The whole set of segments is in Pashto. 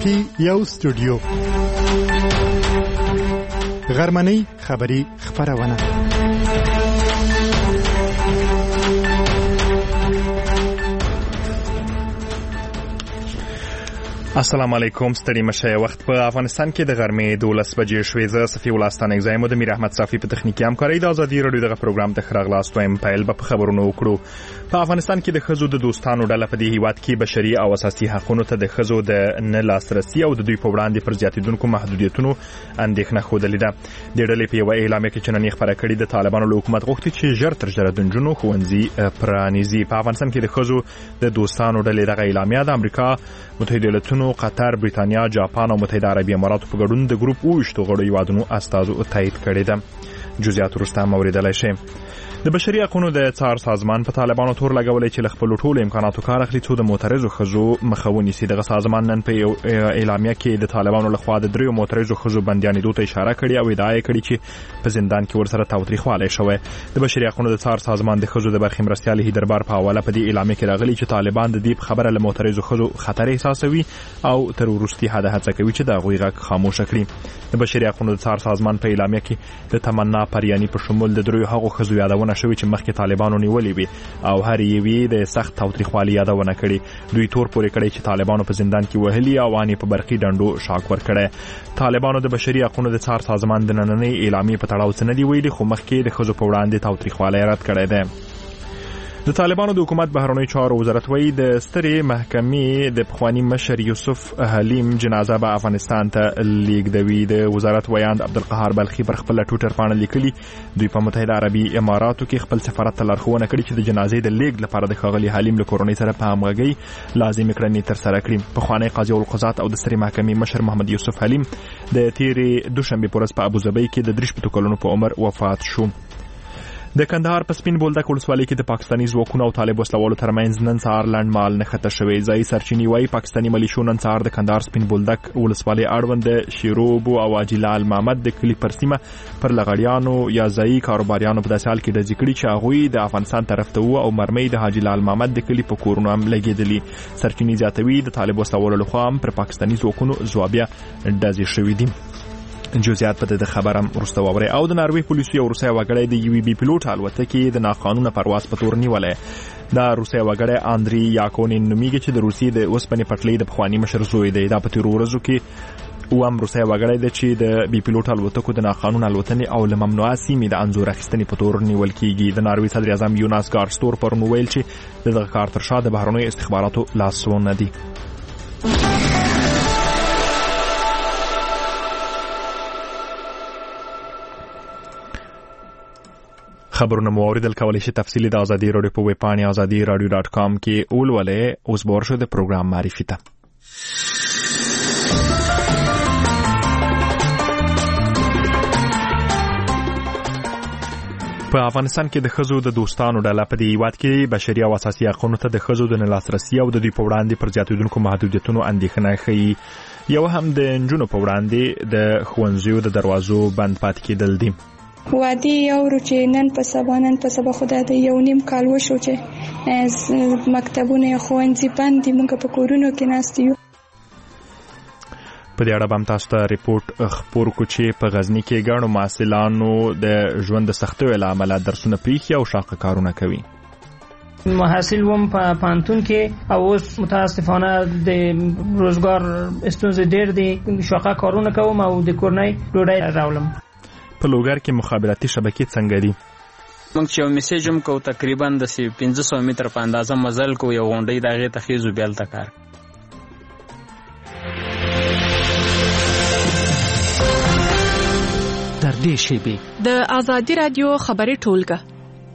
کې یو سټوډیو غرمنۍ خبری خبرونه السلام علیکم. ستړي مشه. وخت په افغانستان کې د غرمې 12 بجې شوې. زه صفي ولستان اگزایم د میر احمد صافي په تخنیکی همکاري د ازادي رادیو دغه پروګرام ته خراغلاست وایم. پایل په خبرونو وکړو. په افغانستان کې د خزو د دوستانو ډله په دې هیواد کې بشري او اساسي حقوقو ته د خزو د نه لاسرسي او د دوی په وړاندې پر زیاتیدونکو محدودیتونو اندېښنه خوده لیده. د ډلې په یو اعلامیه کې چننې خبره کړې د طالبانو له حکومت غوښتي چې ژر تر ژره د نجونو ښوونځي پرانیزي. په افغانستان کې د خزو د دوستانو ډلې دغه اعلامیه د امریکا متحده ایالاتونو، قطر، برېټانیا، جاپان او متحده عربي اماراتو په ګډون د ګروپ 28 غړو هیوادونو استازو تایید کړی ده. جزئیات وروسته موریدلای شي. د بشري حقوقو د څار سازمان په طالبانو تور لګولې چې له خپل ټولو امکاناتو کار اخلي څو د معترضو خزو مخاوني سي. دغه سازمان نن په اعلامیه کې د طالبانو لخوا د دریو معترضو خزو بندیانېدو ته اشاره کړې او ادعا کړې چې په زندان کې ورسره تاوتریخوالی شوی. د بشري حقوقو د څار سازمان د خزو د برخې مرستیال هیدربار په حواله په دې اعلامیه کې راغلي چې طالبان د دې خبره له معترضو خزو خطر احساسوي او تر وروستي حد هڅه کوي چې د هغوی غږ خاموش کړي. د بشري حقوقو د څار سازمان په اعلامیه کې د تمنا پریانی په شمول د دریو هغو خزو یادونه شوې چې مخکې طالبانو نیولې وي او هر یوې د سخت تاوتریخوالي یادونه کړې. دوی تور پورې کړی چې طالبانو په زندان کې وهلي او اني په برقي ډنډو شاک ورکړي. طالبانو د بشري حقوقو د څار سازمان د نننۍ اعلامیې په تړاو څه نه دی ویلي، خو مخکې د خزو په وړاندې تاوتریخوالي رد کړی دی. د طالبانو د حکومت بهرنیو چارو وزارت وایي د سترې محکمې د پخوانی مشر یوسف حلیم جنازه به افغانستان ته لیږدوي. د وزارت ویاند عبدالقهار بلخي پر خپل ټویټر باندې لیکلي دوی په متحده عربي اماراتو کې خپل سفارت ته لارښوونه کړې چې د جنازې د لیږد لپاره د ښاغلي حلیم له کورنۍ سره په همغږۍ لازمي کړنې ترسره کړي. پخوانی قاضي القضات او د سترې محکمې مشر محمد یوسف حلیم د تیرې دوشنبه په ورځ په ابوظبي کې د 63 کلونو په عمر وفات شو. د کندهار په سپین بولدک ولسوالۍ کې د پاکستاني ځواکونو او طالب وسلوالو ترمنځ نن سهار لنډمهال نښته شوې. ځایي سرچینې وایي پاکستاني ملیشو نن سهار د کندهار سپین بولدک ولسوالۍ اړوند د شیروبو او حاجي لال محمد د کلي پر سیمه پر لغړیانو یا ځایي کاروباریانو په داسې حال کې ډزې کړي چې هغوی د افغانستان طرف ته وو او مرمۍ د حاجي لال محمد د کلي په کورونو هم لګېدلي. سرچینې زیاتوي د طالب وسلوالو لخوا هم پر پاکستاني ځواکونو ځوابیه ډزې شوې دي. جزئیات په دې خبرم ورسته ووري. او د ناروې پولیسو یو روسي وګړی د یو بي پیلوټ الوتکې د ناقانونه پرواز په تور نیولې. دا روسي وګړی اندري یاکونین نومیږي چې د روسي د اوسپنې پټلۍ د پخوانی مشر زوی دی. دا په تیر ورځو کې او هم روسي وګړی دی چې د بي پیلوټ الوتکو د ناقانونه الوتنې او له ممنوعه سیمې د انزور اخیستنې په تور نیول کیږي. د ناروې صدر اعظم یوناس گارستور پر نو ویل چې دغه کار تر شا د بهرنیو استخباراتو لاسونه دي. خبرونه مو اوریدل کولای شي تفصیلی د ازادي رادیو په ویب پاڼه azadiradio.com کې ولولئ. اوس به ورشو د پروګرام معرفي ته. په افغانستان کې د خزو د دوستانو ډله په دې هیواد کې بشري او اساسي حقوقو ته د خزو د نه لاسرسي او د دوی په وړاندې پر زیاتیدونکو محدودیتونو اندېښنه ښیي. یو هم د نجونو په وړاندې د ښوونځیو د دروازو بند پاتې کېدل دي. وادي یو چې نن په سبا خدای د یو نیم کال وشو چې مکتبونه ښوونځي بند دي، موږ په کورونو کې ناست یو. په دې اړه هم تاسو ته ریپورت خپور کو چې په غزنی کې ګڼو محصلانو د ژوند د سختیو له امله درسونه پریښي او شاقه کارونه کوي. محصل وم په پانتون کې او اوس متاسفانه د روزګار ستونزې ډېر دي، شاقه کارونه کوم او د کورنۍ ډوډۍ راولم. په لوګر کې مخابراتي شبکې څنګه دي؟ موږ چې یو میسیج هم کو تقریبا د 500 متر په اندازه مزل کو یو غونډۍ دغه تخیزو بیل تکار. در دې شیبه د ازادي رادیو خبري ټولګه.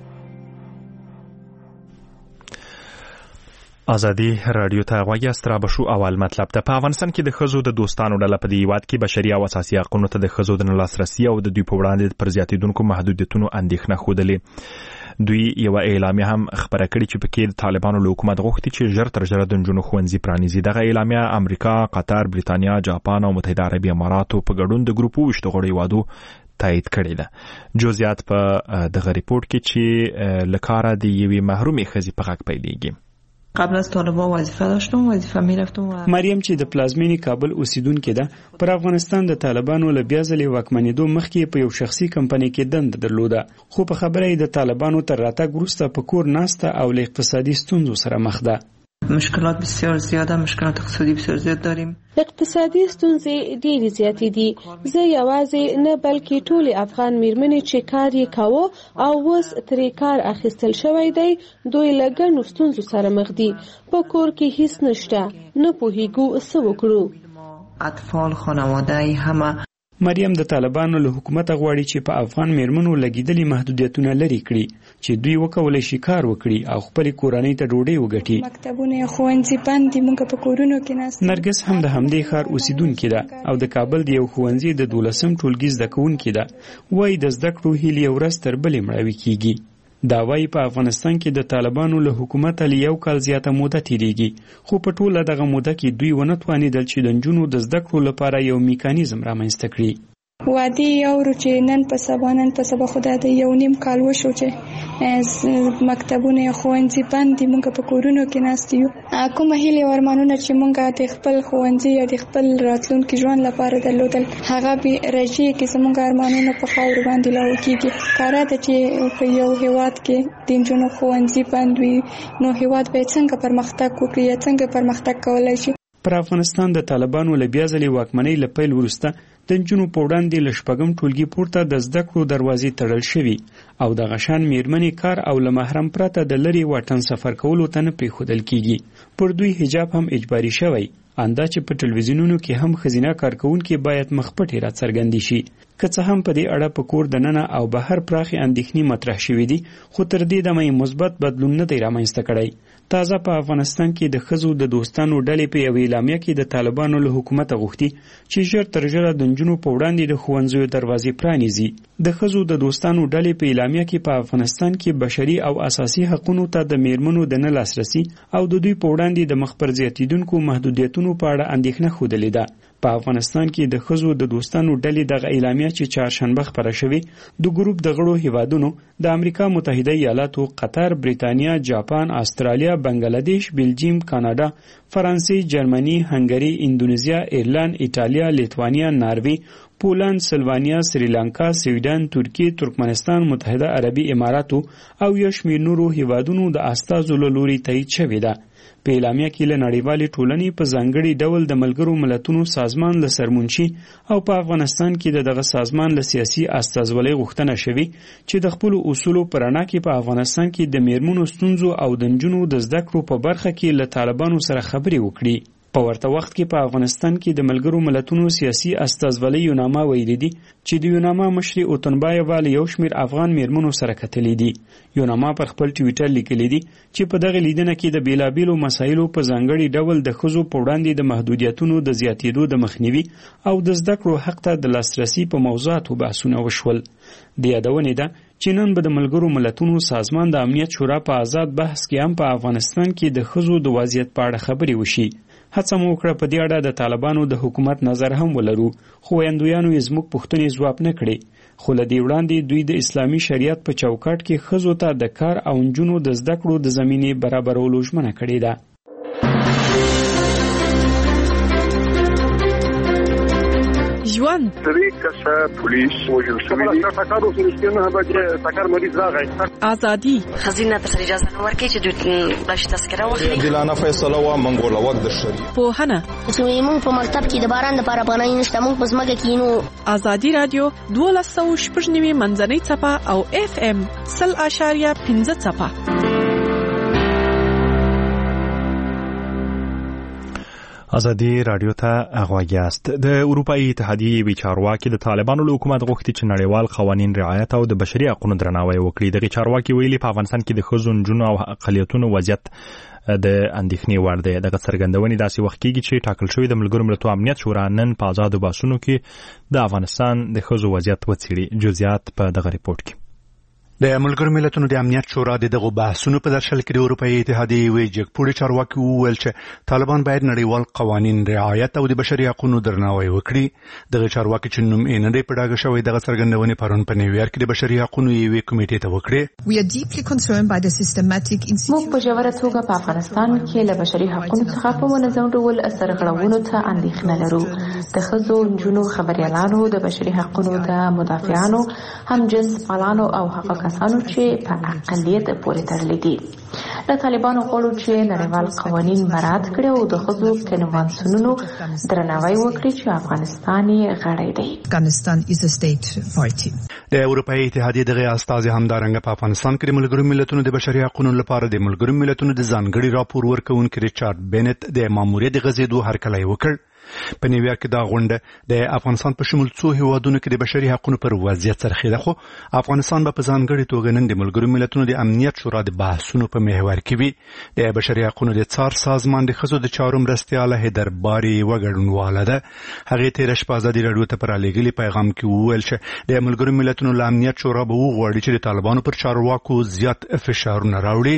ازادي رادیو ته غوږی استرا بشو اول مطلب ته. په افغانستان کې د خزو د دوستانو ډله په دې هیواد کې بشري او اساسي حقوقو ته د خزو د لاسرسي او د دوی په وړاندې پر زیاتیدونکو محدودیتونو اندېښنه خوده. دوی یو اعلامیه هم خبره کړې چې پکې د طالبانو له حکومت غوښتي چې ژر تر ژره د نجونو ښوونځي پرانیزي. دغه اعلامیه امریکا، قطر، برېټانیا، جاپان او متحده عربي اماراتو په ګډون د ګروپ 28 غړو هیوادو تایید کړی ده. جزئیات په دغه ریپورت کې چې لکاره د یوې محرومې ښځې په غږ پیلېږي. قبل از طالبان وظیفه داشتم، وظیفه میرفتم. مریم چې د پلازمینې کابل اوسیدونکې ده، پر افغانستان د طالبانو له بیا ځلې واکمنېدو مخکې په یو شخصي کمپنۍ کې دنده درلوده، خو په خبره یې د طالبانو تر راتګ وروسته په کور ناسته او له اقتصادي ستونزو سره مخ ده. مشکلات بسیار زیاده، مشکلات اقتصادي بسیار زیاد داریم. اقتصادي ستونزې ډېرې زیاتې دي. زه یوازې نه بلکې ټولې افغان میرمنې چې کار یې کاوه او اوس ترې کار اخیستل شوی دی، دوی له ګڼو ستونزو سره مخ دي. په کور کې هیڅ نشته، نه پوهېږو څه وکړو. اطفال، خانواده همه. مریم د طالبانو له حکومت غواړي چې په افغان میرمنو لګیدلي محدودیتونه لري کړي چې دوی وکولای شي کار وکړي او خپل کورنۍ ته ډوډۍ وګټي. مکتبونه، ښوونځي بند دي، موږ په کورونو کې ناست. نرګس هم د همدې ښار اوسیدونکې ده او د کابل د یو ښوونځي د 12م ټولګي زده کوونکې ده. وایي د زده کړو هیلې ورځ تر بلې مړاوې کیږي. دا وایي په افغانستان کې د طالبانو له حکومت له یو کال زیاته موده تیریږي، خو په ټوله دغه موده کې دوی ونه توانېدل چې د نجونو د زده کړو لپاره یو میکانیزم رامنځته کړي. وادي یو چې نن په سبا خدای د یو نیم کال وشو چې مکتبونه، ښوونځي بند دي، موږ په کورونو کې ناست یو. کومه هیلې او ارمانونه چې موږ د خپل ښوونځي یا د خپل راتلونکي ژوند لپاره درلودل، هغه به راځي کې زموږ ارمانونه په خاورو باندې لاهو کېږي. کاره ده چې په یو هیواد کې د نجونو ښوونځي بند وي، نو هیواد به څنګه پرمختګ وکړي یا څنګه پرمختګ کولی شي. پر افغانستان د طالبانو له بیا ځلې واکمنۍ له پیل وروسته د نجونو په وړاندې له 6م ټولګي پورته د زده کړو دروازې تړل شوي او د غشان میرمنې کار او له محرم پرته د لرې واټن سفر کولو ته نه پرېښودل کیږي. پر دوی حجاب هم اجباري شوی، اندا چې په ټلویزیونونو کې هم ښځینه کارکوونکي باید مخ پټې راڅرګندې شي. که څه هم په دې اړه په کور دننه او بهر پراخې اندېښنې مطرح شوې دي، خو تر دې دمه یې مثبت بدلون نه دی رامنځته کړی. تازه په افغانستان کې د ښځو د دوستانو ډلې په یوې اعلامیه کې د طالبانو له حکومته غوښتي چې ژر تر ژره د نجونو په وړاندې د ښوونځیو دروازې پرانیزي. د ښځو د دوستانو ډلې په اعلامیه کې په افغانستان کې بشري او اساسي حقوقو ته د میرمنو د نه لاسرسي او د دوی په وړاندې د مخ پر زیاتیدونکو محدودیتونو په اړه اندېښنه ښودلې ده. په افغانستان کې د ښځو د دوستانو ډلې دغه اعلامیه چې چهارشنبه خپره شوې، د ګروپ د غړو هیوادونو د امریکا متحده ایالاتو، قطر، بریتانیا، جاپان، استرالیا، بنگلاديش، بلجیم، کاناډا، فرانسې، جرمني، هنګري، اندونیزیا، ایرلند، ایټالیا، لیتوانیا، ناروې، پولند، سلوانیا، سریلانکا، سویډن، ترکیه، ترکمنستان، متحده عربي اماراتو او یو شمېر نورو هیوادونو د استازو له لوري تایید شوې ده. په اعلامیه کې له نړیوالې ټولنې په ځانګړي ډول د ملګرو ملتونو سازمان له سرمنشي او په افغانستان کې د دغه سازمان له سیاسي استازولۍ غوښتنه شوې چې د خپلو اصولو په رڼا کې په افغانستان کې د میرمنو ستونزو او د نجونو د زده کړو په برخه کې له طالبانو سره خبرې وکړي. په ورته وخت کې په افغانستان کې د ملګرو ملتونو سیاسي استازولۍ یوناما ویلي دي چې د یوناما مشري اوتنبایوه له یو شمېر افغان میرمنو سره کتلي دي. یوناما پر خپل ټویټر لیکلي دي چې په دغه لیدنه کې د بیلابیلو مسایلو په ځانګړي ډول د ښځو په وړاندې د محدودیتونو د زیاتېدو د مخنیوي او د زده کړو حق ته د لاسرسي په موضوعاتو بحثونه وشول. د یادونې ده چې نن به د ملګرو ملتونو سازمان د امنیت شورا په آزاد بحث کې هم په افغانستان کې د ښځو د وضعیت په اړه خبرې وشي. هڅه مو وکړه په دې اړه د طالبانو د حکومت نظر هم ولرو، خو ویاندویانو یې زموږ پوښتنې ځواب نه کړې. خو له دې وړاندې دوی د اسلامي شریعت په چوکاټ کې ښځو ته د کار او نجونو د زده کړو د زمینې برابرولو ژمنه کړې ده. ژوند پولیس وژل شوی دی. ازادي خزینه تر اجازه نه ورکړي چې دوی بلش تذکره واخلي. عادلانه فیصله و منګول وخت د شری. پوهنه زموږ په مکتب کې د باران لپاره پناه نشته، موږ په ځمکه کې نو. ازادي رادیو 1290 منځنۍ څپه او FM 0.5 څپه. ازادي رادیو ته غوږ یاست. د اروپایي اتحادیې وی چارواکي د طالبانو له حکومت غوښتي چې نړیوال قوانین رعایت او د بشري حقوقو درناوی وکړي. دغه چارواکي ویلي په افغانستان کې د ښځو، نجونو او اقلیتونو وضعیت د اندېښنې وړ دی. دغه څرګندونې داسې وخت کېږي چې ټاکل شوی د ملګرو ملتونو امنیت شورا نن په آزادو بحثونو کې د افغانستان د ښځو وضعیت وڅېړي. جزئیات په دغه ریپورت کې. د ملګرو ملتونو د امنیت شورا دغه بحثونو په درشل کې د اروپאי اتحادیې یوې جګپوړې چارواکي وویل چې طالبان باید نړیوال قوانین رعایت او د بشري حقوقو درناوی وکړي. دغه چارواکي چې نوم یې نه دی په ډاګه شوی دغه څرګندونې پرون په نیویارک کې د بشري حقوقو یوې کمیټې ته وکړې. موږ په ژوره توګه په افغانستان کې له بشري حقوقو څخه په منظم ډول سرغړونو ته اندېښنه لرو. د ښځو، نجونو، خبريالانو، د بشري حقوقو د مدافعانو، هم جنس پالانو او هغه کسانو چې په اقلیت پورې تړلي دي. له طالبانو غواړو چې نړیوال قوانین مراعات کړي او د ښځو کنوانسیونونو درناوی وکړي چې افغانستان یې غړی دی. د اروپאי اتحادیې دغه استازي همدارنګه په افغانستان کې د ملګرو ملتونو د بشري حقوقو لپاره د ملګرو ملتونو د ځانګړي راپور ورکوونکي ریچارډ بینټ د ماموریت غزیدو هرکلی وکړ. په نیویارک کې دا غونډه د افغانستان په شمول څو هیوادونو کې د بشري حقوقو پر وضعیت څرخیده، خو افغانستان په ځانګړي توګه نن د ملګرو ملتونو د امنیت شورا د بحثونو په محور کې وي. د بشري حقوقو د څار سازمان د ښځو د چارو مرستیاله هیدر باري وګړنواله ده. هغه تیر شپه ازادي راډیو ته پر لګیلي پیغام کې وویل چې د ملګرو ملتونو د امنیت شورا به وغواړي چې د طالبانو پر چارواکو زیات فشارونه راوړي.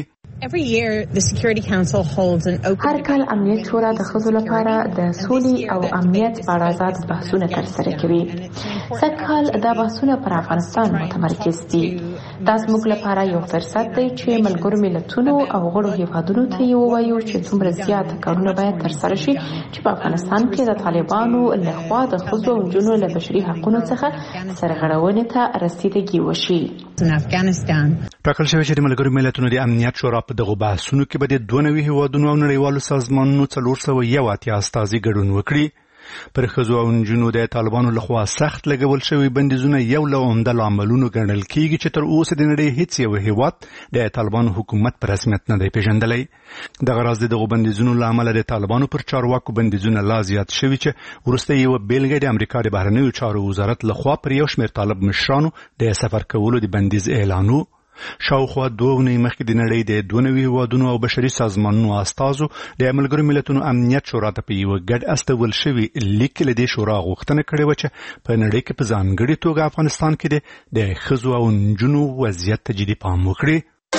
هر کال امنیت شورا د ښځو لپاره د سولې او امنیت په اړه آزاد بحثونه ترسره کوي. سږکال دا بحثونه پر افغانستان متمرکز دي. دا زموږ لپاره یو فرصت دی چې ملګرو ملتونو او غړو هیوادونو ته یې ووایو چې څومره زیات کارونه باید ترسره شي چې په افغانستان کې د طالبانو لخوا د ښځو او نجونو له بشري حقوقو څخه سرغړونې ته رسیدګي وشي. ټاکل شوی چې د ملګرو ملتونو د امنیت شورا په دغه بحثونو کې به د 92 هیوادونو او نړیوالو سازمانونو 481 استازي ګډون وکړي. پر ښځو او نجونو د طالبانو لخوا سخت لګول شوی بندیزونه یو له عمده لاملونو ګڼل کیږي چې تر اوسه د نړۍ هیڅ یو هیواد د طالبانو حکومت په رسمیت نه دی پیژندلی. دغه راز دغه بندیزونو له امله د طالبانو پر چارواکو بندیزونه لا زیات شوي چې وروسته یو بیلګه د امریکا د بهرنیو چارو وزارت لخوا پر یو شمېر طالب مشرانو د سفر کولو د بندیز اعلانو. شاوخوا 2 ونې مخکې د نړۍ د 92 هیوادونو او بشري سازمانونو استازو د ملګرو ملتونو امنیت شورا ته په یو ګډ استول شوی لیک له دې شورا غوښتنه کړې و چې په نړۍ کې په ځانګړي توګه افغانستان کې د ښځو او نجونو وضعیت ته جدي پام وکړي.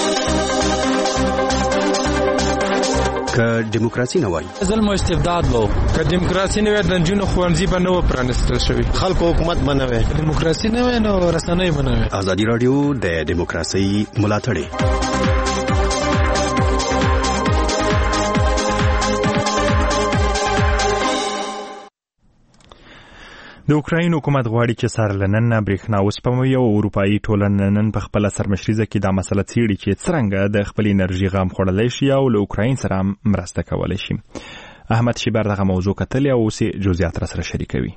که دیموکراسي نه وای ظلم او استبداد وو، که دیموکراسي نه وای د نجونو ښوونځي به نه و پرانیستل شوي، خلکو حکومت به نه وای، دیموکراسي نه وای نو رسنۍ به نه وای. ازادي راډیو د دیموکراسي ملاتړ د اوکراین حکومت غواړي چې سره لنن برېښنا وسپموي او اروپאי ټولنه نن په خپل سرمشريزه کې دا مسله څېړي چې څنګه د خپل انرژي غام خوړلای شي او له اوکراین سره مرسته کولای شي. احمد شیبر دغه موضوع کتلې او اوس جزئیات را سره شریکوي.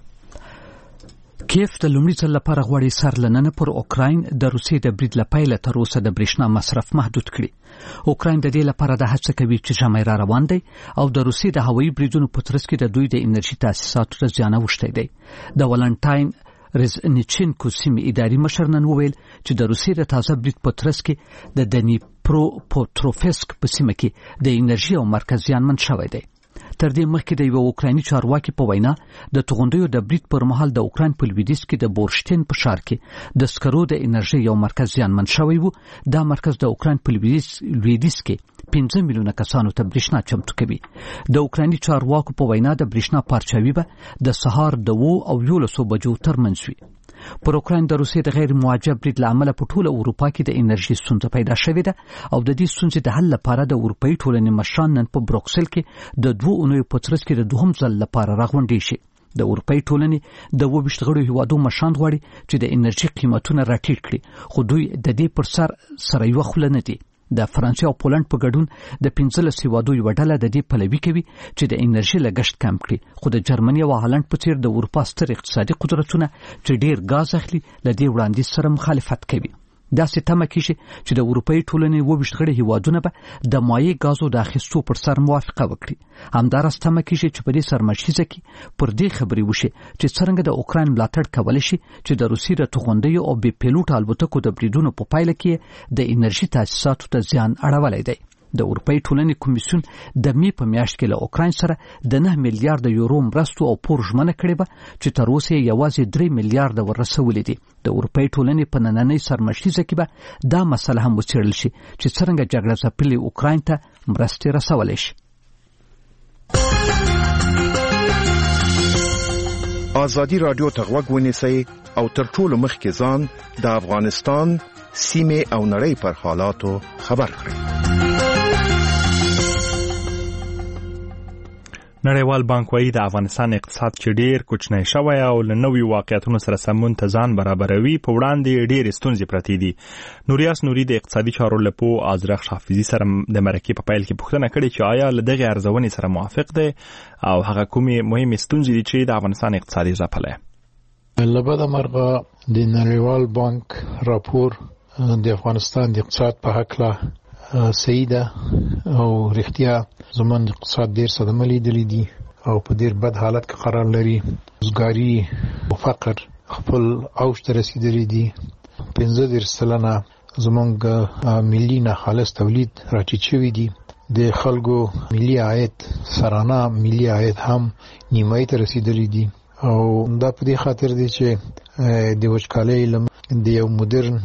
کیف د لومړي ځل لپاره غواړي سرلننه پر اوکراین د روسیې د برید لپاره تر اوسه د برېښنا مصرف محدود کړي. اوکراین د دې لپاره د هڅه کوي چې ژمی را روان دی او د روسیې د هوایي بریدونو په ترڅ کې د دوی د انرژي تاسیساتو ته زیان اوښتی دی. د ولنټاین رزنیچینکو سیمې اداري مشر نن وویل چې د روسیې د تازه برید په ترڅ کې د دنیپرو پوتروفسک په سیمه کې د انرژي او مرکز زیانمن شوی دی. تر دې مخکې د یو اوکرایني چارواکي په وینا د توغندیو د برید پر مهال د اوکراین په لویدیځ کې د بورشتین په ښار کې د سکرو د انرژي یو مرکز زیانمن شوی و. دا مرکز د اوکراین په لویدیځ کې 15 میلیونه کسانو ته برېښنا چمتو کوي. د اوکرایني چارواکو په وینا د برېښنا پارچاوي به د سهار د 2 او 11 بجو ترمنځ وي. پر اوکراین د روسیې د غیر موجب برید لامل په ټوله اروپا کې د انرژي ستونزه پیدا شوې ده او د دې ستونزې د حل لپاره د اروپאי ټولنې مشران نن په بروکسل کې د 2 اونیو په ترڅ کې د دوهم ځل لپاره راغونډې شي. د اروپאי ټولنې د 22 غړو هیوادو مشران غواړي چې د انرژي قیمتونه راټیټ کړي، خو دوی د دې پر سر یو خله نه دي. د فرانسې او پولند په ګډون د 15 هیوادو یو ډله د دې پلوي کوي چې د انرژي لګښت کم کړي، خو د جرمني او هالند په څیر د اروپا ستر اقتصادي قدرتونه چې ډیر غاز اخلي لدې وړاندیز سره مخالفت کوي. داسې تمه کیږي چې د اروپאי ټولنې 22 غړي هیوادونه به د مایع غازو د اخیستو پر سر موافقه وکړي. همدارس تمه کیږي چې په دې سرمشریزه کې پر دې خبرې وشي چې څنګه د اوکراین ملاتړ کولای شي چې د روسیې د توغندیو او بې پیلوټ الوتکو د بریدونو په پایله کې د انرژي تاسیساتو ته زیان اړولی دی. د اروپאי ټولنې کمیسیون د می په میاشت کې له اوکراین سره د 9 میلیارډ یورو مرستو او پور ژمنه کړې ده چې تر اوسه یوازې 3 میلیارډ ورسولې دي. د اروپאי ټولنې په نننۍ سرمشریزه کې به دا مسله هم وڅېړل شي چې څرنګه جګړه ځپلې اوکراین ته مرستې رسولی شي. ازادي رادیو ته غوږ ونیسئ او تر ټولو مخکې ځان د افغانستان سیمې او نړۍ پر حالاتو خبر کړئ. نړیوال بانک وايي د افغانستان اقتصاد چې ډیر کوچنی شوی او له نوې واقعیتونو سره سمون ته ځان برابروي په وړاندې ډیر ستونزې پرتې دي. نوریاس نوري د اقتصادي چارو لپو ازرخ حافظي سره د مرکې په پیل کې پوښتنه کړې چې آیا له دغه ارزونې سره موافق دی او هغه کومې مهمې ستونزې دي چې د افغانستان اقتصادي ځپلې. لبدا مرغه د نړیوال بانک راپور د افغانستان د اقتصاد په حق لا صحیح ده او رښتیا زمون اقتصاد ډیر صدمه لیدلې دي او په ډیر بد حالت کې قرار لري. روزګاری او فقر خپل اوج ته رسیدلې دي. 15% زمونږ ملي نه خالص تولید راټیټ دي. د خلکو ملي عاید سرانه ملي عاید هم نیمایي ته رسیدلې دي او دا په دې خاطر دي چې د وچکالۍ د یو مدرن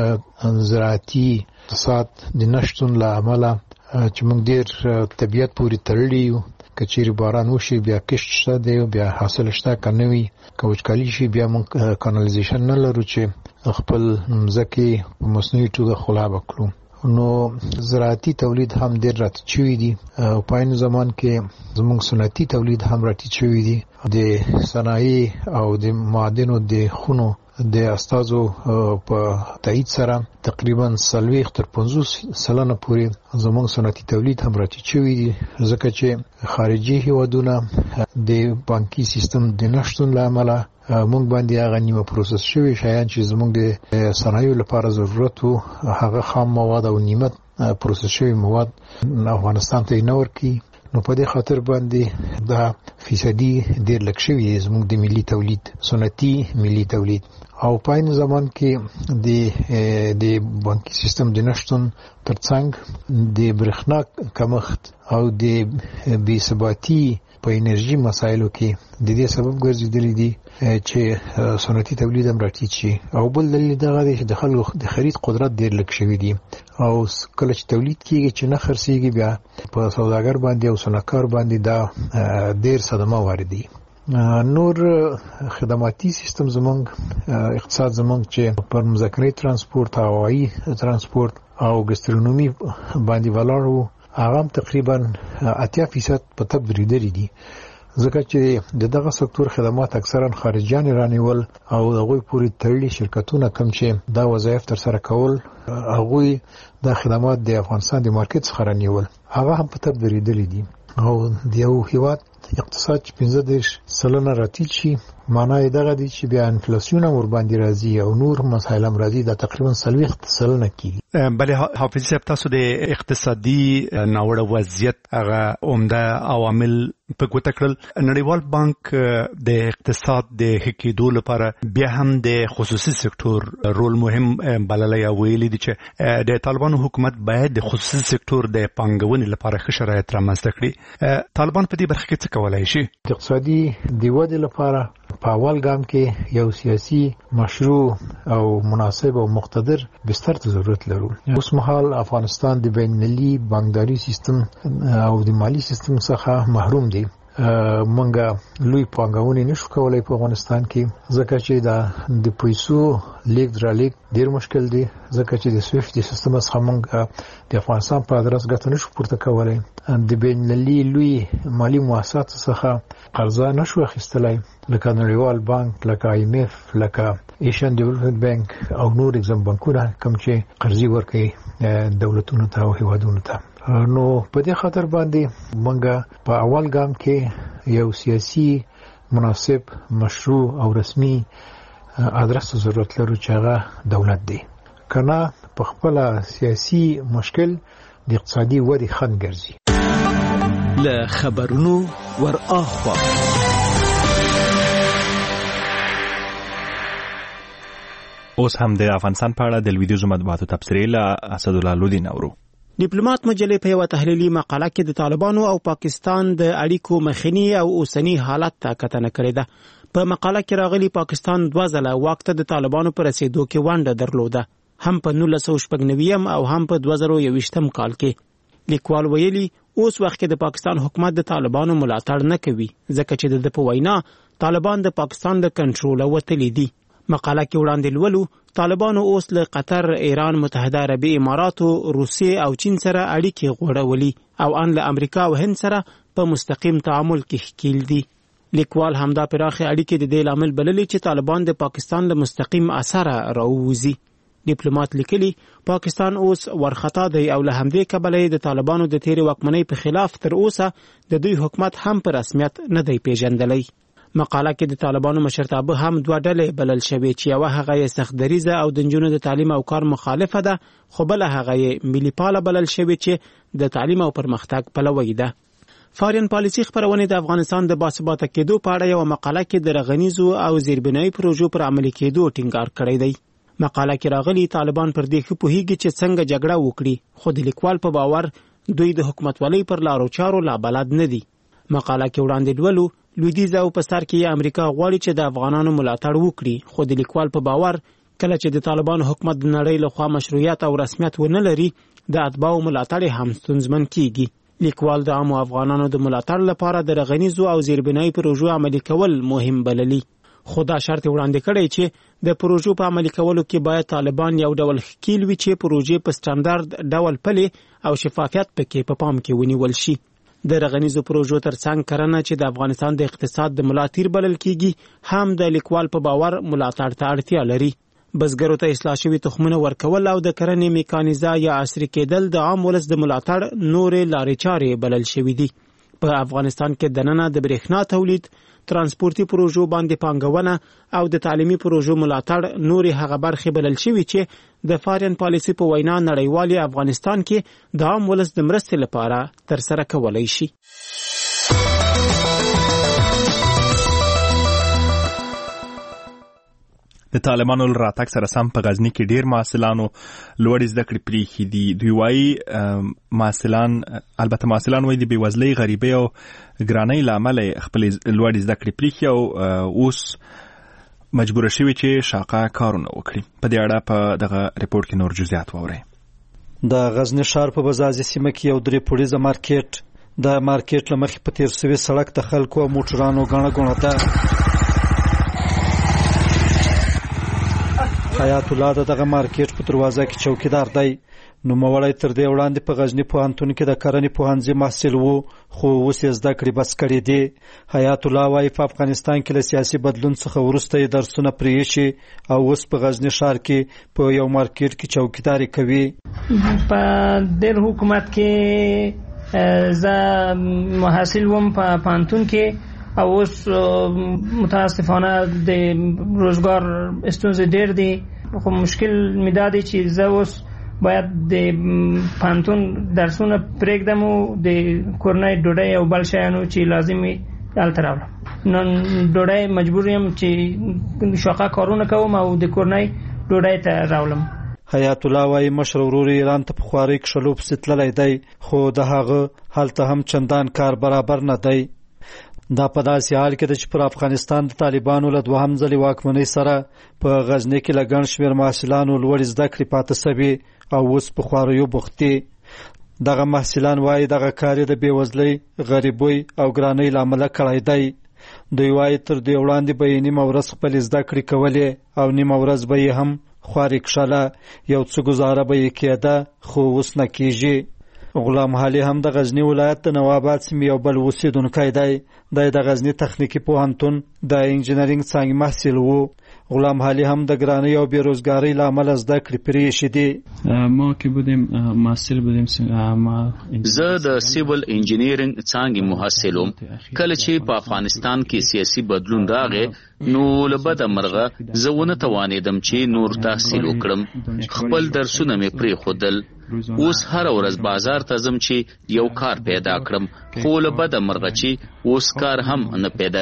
زراعتي اقتصاد د نشټون له امله چې موږ ډیر طبيعت پورې تړلي یو. کچېری باران وشي بیا کښت شته دی بیا حاصل شته کنوي کوچکالي شي بیا موږ کانالیزیشن نه لرو چې خپل مزکه مصنوعي توګه خلاب کړو. نو زراعتي تولید هم ډیر راټیټ دي او په عین زمان کې زموږ صنعتي تولید هم راټیټ دي. د صنایع او د معادنو د خونو د استازو په تایید سره تقریبا 40 تر 50% پورې زموږ صنعتي تولید هم راټیټ دي ځکه چې خارجي هیوادونه د بانکي سیستم د نشټون لامل موږ باندې هغه نیمه پروسس شوی شیان چې زموږ د صنایعو لپاره ضرورت وو هغه خام مواد او نیمه پروسس شوی مواد افغانستان ته نه ورکي. نو په دې خاطر باندې دا فیصدي ډیر لږ شوی زموږ د ملي تولید صنعتي ملي تولید او په عین زمان کې د بانکي سیستم د نشټون ترڅنګ د برېښنا کمښت او د بې ثباتي په انرژي مسایلو کې د دې سبب ګرځیدلی دي چې صنعتي تولید هم راټیټ شي او بل دلیل دغه دی چې د خلکو د خرید قدرت ډیر لږ شوی دی او کله چې تولید کیږي چې نه خرڅيږي بیا په سوداګر باندې او صنعتکار باندې دا ډیر صدمه واردي. نور خدماتي سیستم زمونږ اقتصاد زمونږ چې پر مذاکرې ترانسپورت هوایي ترانسپورت او ګسترونومي باندې ولاړو هغه تقریبا 80% په تبدیل دي ځکه چې دغه سکتور خدمات اکثرا خارجيان رانیول او هغه پوری تړلي شرکتونه کم چې دا وظایف تر سره کول هغه د خدمات د افغانستان د مارکیټ څخه رانیول هغه هم په تبدیل دي او د یو هیواد اقتصاد 15% راټیټ شي معنی دغه دي چې بیا انفلیسیون ور باندې راځي او نور مسایل هم راځي دا تقریبا 30% کیږي. بله حافظ صاحب تاسو د اقتصادي ناوړه وضعیت هغه عمده عوامل په ګوته کړل. نړیوال بانک د اقتصاد د حکیدو لپاره بیا هم د خصوصي سکتور رول مهم بللی او ویلي دي چې د طالبانو حکومت باید د خصوصي سکتور د پانګونې لپاره ښه شرایط رامنځته کړي. طالبان په دې برخه کې څه کولای شي؟ اقتصادي د ودې لپاره په اول ګام کې یو سیاسي مشروع او مناسب او مقتدر بستر ته ضرورت لرو. اوس مهال افغانستان د بین‌المللي بانکداري سیستم او د مالی سیستم څخه محروم دی. مونږه لوی پانګونې نشو کولای په افغانستان کې ځکه چې د پیسو لیک درلیک ډیر مشکل دی ځکه چې د سویفټ سیستم څخه مونږ د افغانستان په ادرس ګټه نشو پورته کولای. د بین‌المللي لوی مالی مؤسسات څخه قرضه نشو اخیستلای لکه نړیوال بانک لکه IMF لکه ایشین ډیولپمنٹ بانک او نور اگزام بانکونه کوم چې قرضې ورکوي دولتونو ته او هیوادونو ته. نو په دې خاطر باندې مونږه په اول ګام کې یو سیاسي مناسب مشروع او رسمي ادرس ضرورت لرو چې هغه دولت دی کنه په خپل سیاسي مشکل د اقتصادي ودې خنډ ګرځي. له خبرونو ور اخوا اوس هم د افغانستان په اړه د لویدیځو مطبوعاتو تبصرې له اسدالله لودین اورو. ډیپلوماټ مجلې په یو تحلیلي مقاله کې د طالبانو او پاکستان د اړیکو مخینی او اوسنی حالت ته کتنه کړې ده. په مقاله کې راغلي پاکستان 2 ځله وخت د طالبانو پر رسیدو کې ونډه درلوده، هم په 1996 او هم په 2021 کال کې. لیکوال ویلي اوس وخت کې د پاکستان حکومت د طالبانو ملاتړ نه کوي، ځکه چې د په وینا طالبان د پاکستان د کنټرول وتلي دي. مقاله کې وړاندې لولو طالبانو اوس له قطر، ایران، متحده عربي اماراتو، روسیې او چین سره اړیکې غوړولي او ان له امریکا او هند سره په مستقیم تعامل کې ښکیل دي. لیکوال همدا پراخه اړیکې د دې لامل بللي چې طالبان د پاکستان له مستقیم اثر راووزي. ډیپلوماټ لیکلي پاکستان اوس ورخطا دی او له همدې کبله د طالبانو د تیرې واکمنۍ په خلاف تر اوسه د دوی حکومت هم په رسمیت نه دی پیژندلی. مقاله کې د طالبانو مشرتابه هم 2 ډلې بلل شوې چې یوه هغه یې سختدریزه او د نجونو د تعلیم او کار مخالفه ده، خو بله هغه یې ملي پاله بلل شوې چې د تعلیم او پرمختګ پلوی ده. فارین پالیسي خپرونې د افغانستان د باثباته کېدو په اړه یو مقاله کې د رغنیزو او زیربنایي پروژو پر عملي کېدو ټینګار کړی دی. مقاله کې راغلي طالبان پر دې ښه پوهیږي چې څنګه جګړه وکړي، خو د لیکوال په باور دوی د حکومتولۍ پر لارو چارو لا بلد نه دي. مقاله کې وړاندې لولو لویدیځ او په سر کې امریکا غواړي چې د افغانانو ملاتړ وکړي، خو د لیکوال په باور کله چې د طالبانو حکومت د نړۍ له خوا مشروعیت او رسمیت ونه لري، د اتباعو ملاتړ هم ستونزمن کیږي. لیکوال د عامو افغانانو د ملاتړ لپاره د رغنیزو او زیربنایي پروژو عملي کول مهم بللي، خو دا شرط وړاندې کړی چې د پروژو په عملي کولو کې باید طالبان یو ډول ښکیل وي چې پروژې په سټانډارډ ډول پلي او شفافیت پکې په پام کې ونیول شي. د رغنیزو پروژو ترڅنګ کرنه چې د افغانستان د اقتصاد د ملا تیر بلل کیږي هم د لیکوال په باور ملاتړ ته اړتیا لري. بزګرو ته اصلاح شوي تخمونه ورکول او د کرنې میکانیزه یا عصري کېدل د عام ولس د ملاتړ نورې لارې چارې بلل شوي دي. په افغانستان کې دننه د برېښنا تولید، ترانسپورتي پروژو باندې پانګونه او د تعلیمي پروژو ملاتړ نورې هغه برخې بلل شوي چې د فارین پالیسي په وینا نړیوالي افغانستان کې د عام ولس د مرستې لپاره ترسره کولی شي. د طالبانو راتګ سره سم په غزني کې ډیر محصلانو لوړې زده کړې پریښې دي. دوی وایي محصلان وایي د بېوزلۍ، غریبۍ او ګرانۍ له امله خپلې لوړې زده کړې پریښې او اوس مجبوره شوي چې شاقه کارونه وکړي. په دې اړه په دغه ریپورت کې نور جزئیات واورئ. د غزني ښار په بزازي سیمه کې یو 3 پوړیزه مارکیټ، د مارکیټ له مخې په تیر شوي سړک د خلکو او موټرانو ګڼه ده. حیات الله دغه مارکیټ په دروازه کې چوکیدار دی. نوموړی تر دې وړاندې په غزني پوهنتون کې د کرنې پوهنځي محصل و، خو اوس یې زده کړې بس کړې دي. حیات الله وایي په افغانستان کې له سیاسي بدلون څخه وروسته یې درسونه پرېښي او اوس په غزني ښار کې په یو مارکیټ کې چوکیداري کوي. په دې حکومت کې زه محصل وم په پوهنتون کې او اوس متاسفانه د روزګار ستونزې ډېر دي، خو مشکل مې دا دی چې زه اوس باید د پوهنتون درسونه پرېږدم او د کورنۍ ډوډۍ او بل شیانو چې لازم وي هلته راوړم. نن ډوډۍ مجبور یم چې شاقه کارونه کوم او د کورنۍ ډوډۍ ته راوړم. حیات الله وایي مشر ورور ایران ته په خوارۍ کښلو پسې تللی دی، خو د هغه هلته هم چندان کار برابر نه دی. دا په داسې حال کې ده چې پر افغانستان د طالبانو له 2م ځلې واکمنۍ سره په غزني کې له ګڼ شمېر محصلانو لوړې زده کړې پاتې شوي او اوس په خواریو بوخت دي. دغه محصلان وایي دغه کار یې د بېوزلۍ، غریبۍ او ګرانۍ له امله کړی دی. دوی وایي تر دې وړاندې به یې نیمه ورځ خپلې زده کړې کولې او نیمه ورځ به یې هم خواري کښله، یو څه ګزاره به یې کېده، خو اوس نه کېږي. غلام حالي هم د غزني ولایت د نواباد سیمې یو بل اوسېدونکی دی. دی د غزني تخنیکي پوهنتون د انجینرینګ څانګې محصل و. غلام حالي هم د ګرانۍ او بیروزګارۍ له امله زده کړې پرېښې دي. ما که بودیم محصل بودیم، زه د سیول انجینرینګ څانګې محصل وم. کله چې په افغانستان کې سیاسي بدلون راغی نو له بده مرغه زه ونه توانېدم چې نور تحصیل وکړم. خپل درسونه مې پرېښودل. اوس هر ورځ بازار ته ځم چې یو کار پیدا کړم، خو له بده مرغه چې اوس کار هم نه پیدا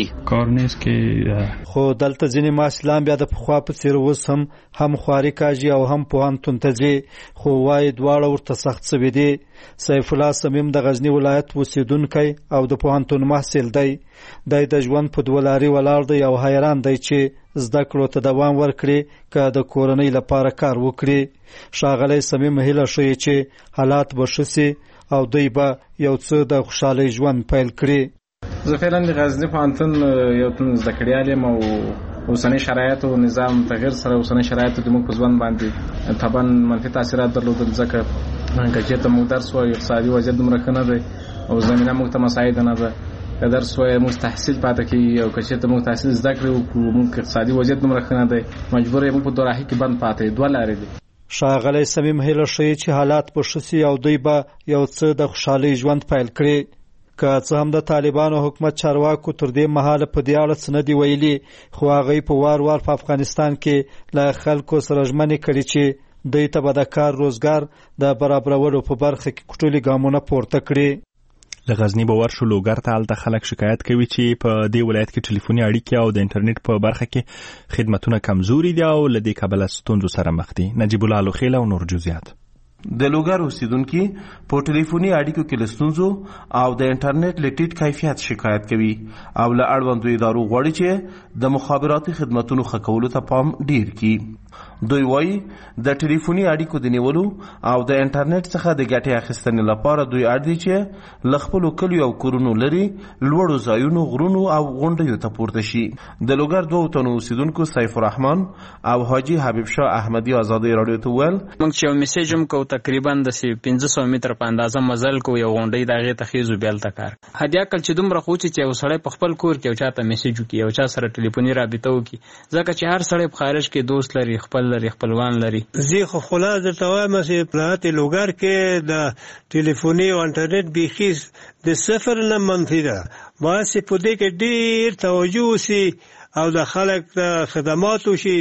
کیږي. خو دلته ځینې محصلان بیا د پخوا په څیر اوس هم خواري کاږي او هم پوهنتون ته ځي، خو وایي دواړه ورته سخت سوي دي. سیف الله صمیم د غزنی ولایت اوسیدونکی او د پوهنتون محصل دی. د ژوند په دولاري ولاړ دی او حیران دی چې زده کړو ته دوام ورکړي که د کورنۍ لپاره کار وکړي. ښاغلی صمیم هیله ښیي چې حالات به ښه سي او دوی به یو څه د خوشحالۍ ژوند پیل کړي. زه فعلا د غزنی پوهنتون یو تن زده کړیال یم او اوسنی شرایط او نظام تغیر سره اوسنی شرایط د موږ په ژوند باندې طبعا منفي تاثیرات درلودل، ځکه که چېرته موږ درس وایو اقتصادي وضعیت دومره ښه نه دی او زمینه موږ ته مساعده نه ده. که درس وایو موږ تحصیل پاتې کېږي او که چېرته موږ تحصیل زده کړې وکړو موږ اقتصادي وضعیت دومره ښه نه دی، مجبور یې موږ په دوراهي کې بند پاتې. دوه لارې دي. ښاغلی صمیم هیله ښیي چې حالات به ښه سي او دوی به یو څه د خوشحالۍ ژوند پیل کړي. که څه هم د طالبانو حکومت چارواکو تر دې مهاله په دې اړه څه نه دي ویلي، خو هغوی په وار په افغانستان کې له خلکو سره ژمنې کړي چې دوی ته به د کار روزګار د برابرولو په برخه کې کوټلي ګامونه پورته کړي. له غزنی به ورشو لوګر ته، هلته خلک شکایت کوي چې په دې ولایت کې ټلیفوني اړیکې او د انټرنیټ په برخه کې خدمتونه کمزوري دي او له دې کبله ستونزو سره مخ دي. نجیب الله لوخیل او نور جزئیات. د لوګر اوسیدونکي په ټلیفوني اړیکو کې له ستونزو او د انټرنیټ له ټیټ کیفیت شکایت کوي او له اړوندو ادارو غواړي چې د مخابراتي خدماتو ښه کولو ته پام ډیر کړي. دوی وایي د ټلیفوني اړیکو د نیولو او د انټرنیټ څخه د ګټې اخیستنې لپاره دوی اړ دي چې له خپلو کلیو او کورونو لري لوړو ځایونو، غرونو او غونډیو ته پورته شي. د لوګر دوه تنو اوسیدونکو سیف الرحمن او حاجی حبیب شاه احمدی ازادي رادیو ته ویل موږ چې یو میسیج هم کو تقریبا د 1500 متر په اندازه مزل کو یو غونډۍ دغه تخیزو بیل تکار هدیا کل چې دومره خو چې یو سړی په خپل کور کې یو چاته میسیج وکي یو چا سره ټلیفوني رابطه وکي، ځکه چې هر سړی په خارج کې دوست لري، خپل لري، خپلوان لري. زه خو خلاص درته وایم چې پلات لوګر کې د ټلیفوني او انټرنیټ بيخي د صفر نه منفي ده. واسه په دې کې ډیر توجه وسی او د خلک د خدماتو شي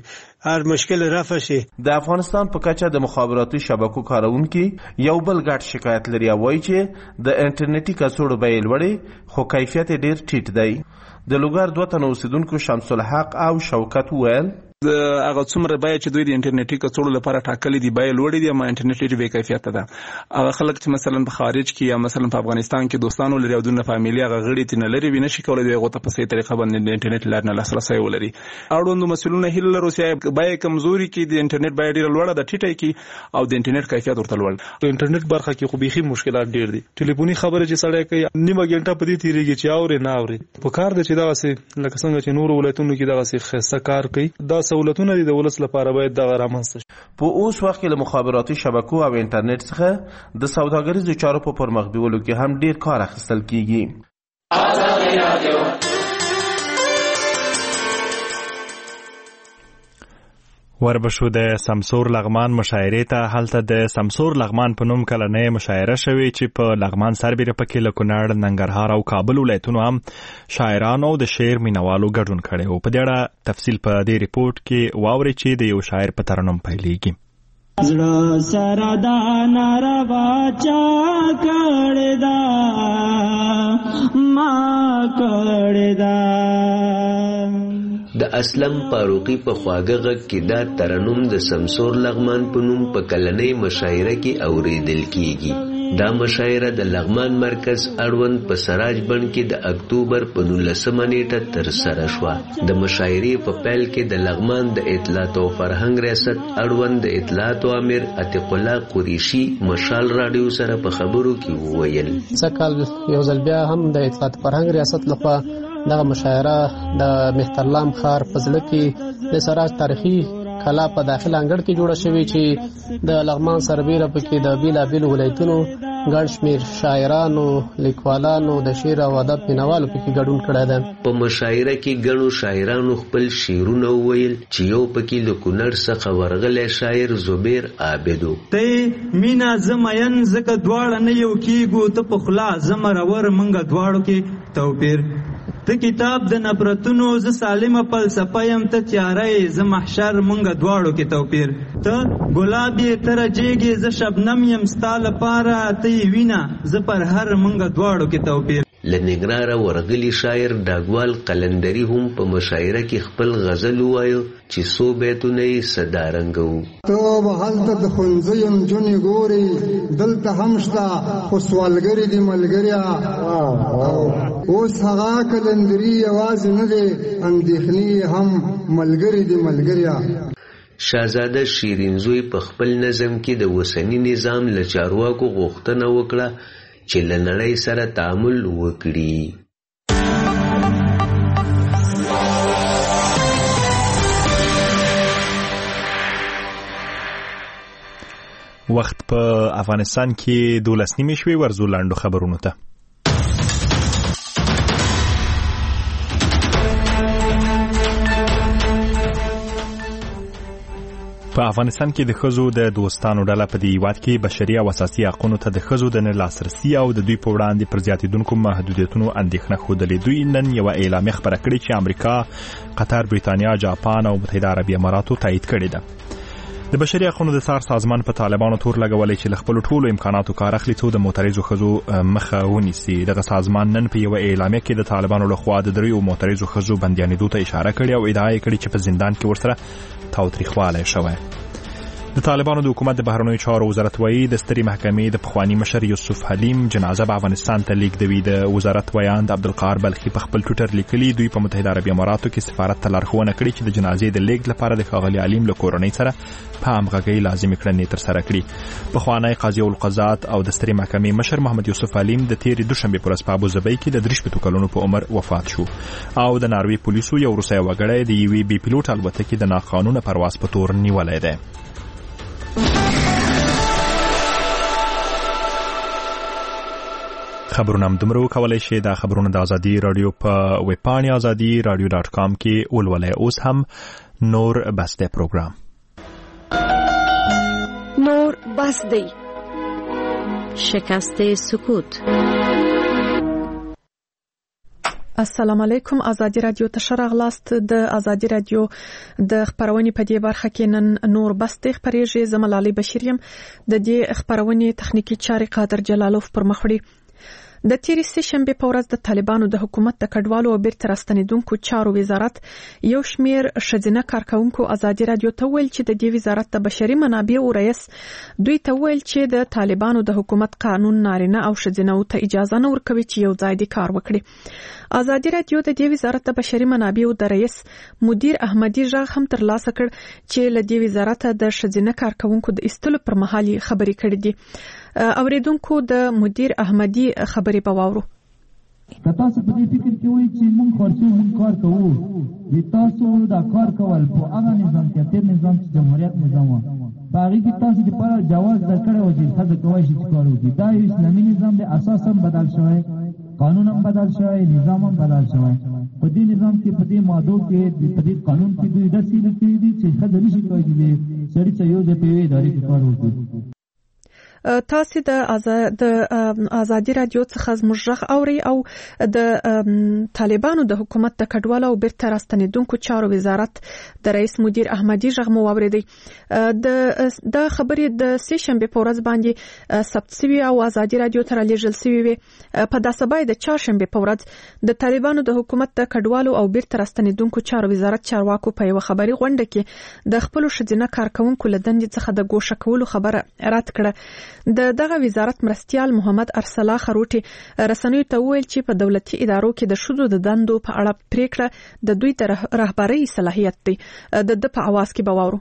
هر مشکل رفع شي. د افغانستان په کچه د مخابراتي شبکو کارونکي یو بل ګډ شکایت لري او وایي چې د انټرنیټي کڅوړو بیې لوړې خو کیفیت ډیر ټیټ دی. د لوګر دوه تنه اوسیدونکو شمس الحق او شوکت ویل د هغه څومره بیه چې دوی د انټرنیټي کڅوړو لپاره ټاکلې دي بیه لوړې دي، اما انټرنیټ ډېر بې کیفیته ده. هغه خلک چې مثلا په خارج کې یا مثلا په افغانستان کې دوستانو لري او دونه فامیلی هغه غړي تنه لري ویني شي کولای دی هغه ته په صحیح طریقه باندې د انټرنیټ لار نه لاسرسي ولري. اړوند مسؤلونه هیله لري چې بیه کمزوري کې د انټرنیټ بیه ډېر لوړه ده ټیټه کې او د انټرنیټ کیفیت ورته لوړ. په انټرنیټ برخه کې خو بيخي مشکلات ډېر دي. ټلیفوني خبره چې سړی کوي نیمه ګنټه په دې تیریږي چې اوري نه اوري. په کار د چې دا وسه لکه څنګه چې نور ولایتونو کې دا وسه خاصه کار کوي، دا سہولتونه دي لپاره باید دا رامنځته شي. په اوس وخت کې له مخابراتي شبکو او انټرنیټ څخه د سوداګریزو چارو په پرمخ بیولو کې هم ډیر کار اخیستل کیږي. وربشو د سمسور لغمان مشاعرې ته. هلته د سمسور لغمان په نوم کلنۍ مشاعره شوې چې په لغمان سربیره پکې له کونړ، ننګرهار او کابل ولایتونو هم شاعرانو د شعر مینوالو ګډون کړی و. په دې اړه تفصیل په دې ریپورت کې واورئ چې د یو شاعر په ترنم پیلېږي. زړه سره دا ناروا چا کړی دا ما کړی دا. د اسلم فاروقي په خواږه غږ کې دا ترنم د سمسور لغمان په نوم په کلنۍ مشاعره کې اوریدل کیږي. دا مشاعره د لغمان مرکز اړوند په سراج بڼ کې د اکتوبر په 19 نیټه تر سره شوه. د مشاعرې په پیل کې د لغمان د اطلاعات او فرهنګ ریاست اړوند د اطلاعات امیر عتیق الله قریشي مشال رادیو سره په خبرو کې وویل ځکه یو ځل بیا هم د اطلاعات فرهنګ ریاست لخوا دغه مشاعره د مهترلام ښار په زړه کې د سراج تاریخي کلا په داخل انګړ کې جوړه شوې چې د لغمان سربیره پکې د بیلابیل ولایتونو ګڼ شمېر شاعرانو، لیکوالانو، د شعر او ادب مینوالو پکې ګډون کړی دی. په مشاعره کې ګڼو شاعرانو خپل شعرونه وویل چې یو پکې له کونړ څخه ورغلی شاعر زبیر عابدو. ته مینا زمین زکه دواړه نه یو کېږو، ته په خلا زه مرور منګه دواړو کې توپیر. ته کتاب د نفرتونو ز سالمه فلسفه يم ته تیارې ز محشر مونږ دواړو کې توپیر ته ګلاب یې تر جېږي ز شبنم يم ستاله پاره ته وینا ز پر هر مونږ دواړو کې توپیر لنګراره ورغلی شاعر ډاګوال قلندری هم په مشاعره کې خپل غزل وایو چې سو بیتونه یې صدارنګو ته به هلته د ښوونځیو نجونې ګورې دلته هم شته خو سوالګرې دي ملګریا اوس هغه قلندري یوازې نه دی اندېښنې هم ملګرې دي ملګریا شاهزاده شیرینزوی په خپل نظم کې د اوسني نظام له چارواکو غوښتنه وکړه چې له نړۍ سره تعامل وکړي. وخت په افغانستان کې 12 نیمې شوې ورزو لاندو خبرونو ته. په افغانستان کې د ښځو د دوستانو ډله په دې هیواد کې بشري او اساسي حقوقو ته د ښځو د نه لاسرسي او د دوی په وړاندې پر زیاتېدونکو محدودیتونو اندېښنه ښودلې. دوی نن یوه اعلامیه خپره کړې چې امریکا، قطر، بریتانیا، جاپان او متحده عربي اماراتو تایید کړې ده. د بشري حقوقو د څار سازمان په طالبانو تور لګولې چې له خپلو ټولو امکاناتو کار اخلي څو د معترضو ښځو مخه ونیسي. دغه سازمان نن په یوه اعلامیه کې د طالبانو لخوا د دریو معترضو ښځو بندیانېدو ته اشاره کړې او ادعا یې کړې چې په زندان کې ورسره تاوتریخوالی شوی. د طالبانو د حکومت د بهرنیو چارو وزارت وایي د سترې محکمې د پخواني مشر یوسف حلیم جنازه به افغانستان ته لیږدوي. د وزارت ویاند عبدالقهار بلخي په خپل ټویټر لیکلي دوی په متحده عربي اماراتو کې سفارت ته لارښوونه کړې چې د جنازې د لیږد لپاره د ښاغلي حلیم له کورنۍ سره په همغږۍ لازمي کړنې ترسره کړي. پخوانی قاضي القضات او د سترې محکمې مشر محمد یوسف حلیم د تېرې دوشنبې په ورځ په ابوظبي کې د 63 کلونو په عمر وفات شو او د ناروې پولیسو یو روسي وګړی د یوې بي پیلوټ الوتکې د ناقانونه پرواز په تور نیولی دی. خبرونه هم دومره وکولای شي. دا خبرونه د ازادي رادیو په ویبپاڼې ازادي رادیو .com کې ولولئ. اوس هم نور بس دی پروګرام. نور بس دی. شکست سکوت. السلام علیکم. ازادي رادیو ته شراغلاست. د ازادي رادیو د خبرونې په دې برخه کې نن نور بس دی خبرېږي. زملالي بشیریم د دې خبرونې تخنیکی چارې قادر جلالوف پر مخ وړي. د تیرې سه شنبه په ورځ د طالبانو د حکومت د کډوالو او بیرته راستنیدونکو چارو وزارت یو شمیر ښځینه کارکونکو ازادي رادیو ته ویل چې د دې وزارت د بشري منابعو رئیس دوی ته ویل چې د طالبانو د حکومت قانون نارینه او ښځینه ته اجازه نه ورکوي چې یو ځای دې کار وکړي. ازادي رادیو د دې وزارت د بشري منابعو د رئیس مدیر احمدي ژغ هم ترلاسه کړ چې له دې وزارت د ښځینه کارکونکو د استلو پر مهال خبرې کړې دي. اوریدونکو د مدیر احمدي خبرې په واورو. که تاسو په دې فکر کې وئ چې موږ خرڅو موږ کار کوو د تاسو دا کار کول په هغه نظام کې تیر نظام چې جمهوریت نظام و په هغه کې تاسو لپاره جواز درکړی و چې ښځه کولی شي چې کار وکړي. دا یو اسلامي نظام دی. اساس هم بدل شوی، قانون هم بدل شوی، نظام هم بدل شوی. په دې نظام کې په دې مادو کې په دې قانون کې دوی داسې لیکلي دي چې ښځه نشي کولی چې سړي ته یو ځای په یوې ادارې کې کار وکړي. تاسو د ازادي رادیو څخه زموږ غږ اوري او د طالبانو د حکومت د کډوالو او بیرته راستنیدونکو چارو وزارت د رئیس مدیر احمدي ژغ مو اوریدي. د خبرې د سه شنبه په ورځ باندې ثبت شوی او ازادي رادیو ته رالیږل شوی وي. په داسبای د چهارشنبه په ورځ د طالبانو د حکومت د کډوالو او بیرته راستنیدونکو چارو وزارت چارواکو په یو خبري غونډه کې د خپل ښځینه کارکونکو لدندې څخه د ګوښه کولو خبره رد کړه. دغه وزارت مرستيال محمد ارسلا خروټي رسنیو ته ویل چې په دولتي ادارو کې د شذو د دندو په اړه پریکړه د دوی د رهبرۍ صلاحیت دی. د په اواز کې باورو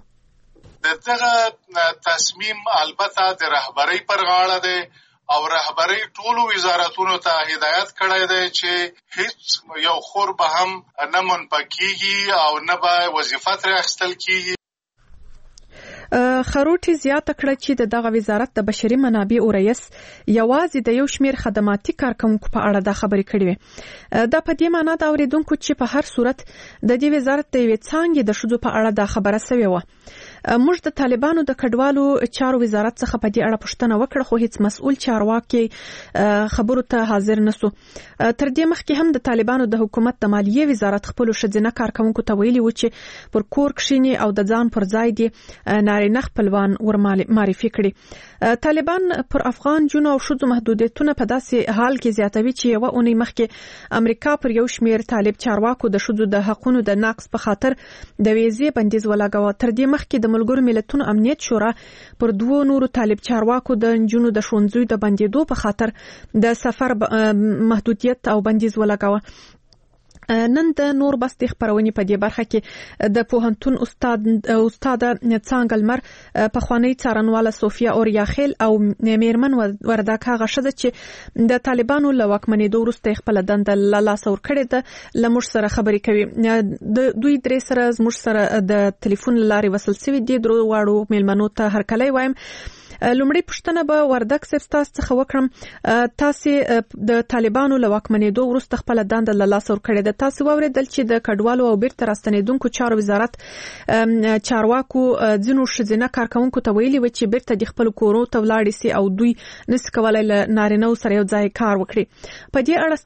دغه تصمیم البته د رهبرۍ پر غاړه دی او رهبرۍ ټولو وزارتونو ته هدایت کړی دی چې هیڅ یو خور به هم نه منپکیږي او نه به وظیفه ترې اخیستل کیږي. خروټي زیاته کړه چې دغه وزارت د بشري منابعو رئیس یوازې د یو شمېر خدماتي کارکونکو په اړه د خبرې کړې وې. دا په دې معنی دا اوریدونکو چې په هر صورت د دې وزارت د یوې څانګې د ښځو په اړه د خبره سوې وه. موږ د طالبانو د کډوالو چارو وزارت څخه په دې اړه پوښتنه وکړه خو هیڅ مسؤل چارواکي خبرو ته حاضر نسو. تر دې مخکې هم د طالبانو د حکومت د مالیې وزارت خپل ښځینه کارکونکو ته ویلي و چې پر کور کښیني او د ځان پر ځای دي نارینه خپلوان ور معرفي کړي. طالبان پر افغان جنو او ښځو محدودیتونه په داسې حال کې زیاتوي چې یوه اونۍ مخکې امریکا پر یو شمېر طالب چارواکو د ښځو د حقونو د نقض په خاطر د ویزې بندیز ولګاوه. تر دې مخکې د ملګرو ملتونو امنیت شورا پر 2 نورو طالب چارواکو د نجونو د ښوونځیو د بندیدو په خاطر د سفر محدودیت او بندیز ولګاوه. نن د نور بس د خبرونې په دې برخه کې د پوهنتون استاد څانګه لمر پخوانی څارنواله صوفیا اوریاخیل او میرمن وردک هغه شته چې د طالبانو له واکمنېدو وروسته خپل دنده له لاسه ورکړې ده لمر سره خبرې کوي. دوی درې سره زموږ سره د ټلیفون لارې وصل شوي دي. درو واړو میلمنو ته هرکلی وایم. لومړی پوښتنه به وردک صاحب تاسو څخه وکړم. تاسو د طالبانو له واکمنېدو وروسته خپل دنده له لاسه ورکړې ده. تاسو واوریدل چې د کډوالو او بیرته راستنېدونکو چارو وزارت چارواکو ځینو ښځینه کارکونکو ته ویلي و چې بیرته د خپل کورو ته ولاړ شي او دوی نس کولای له نارینه سره یو ځای کار وکړي. په دې اړه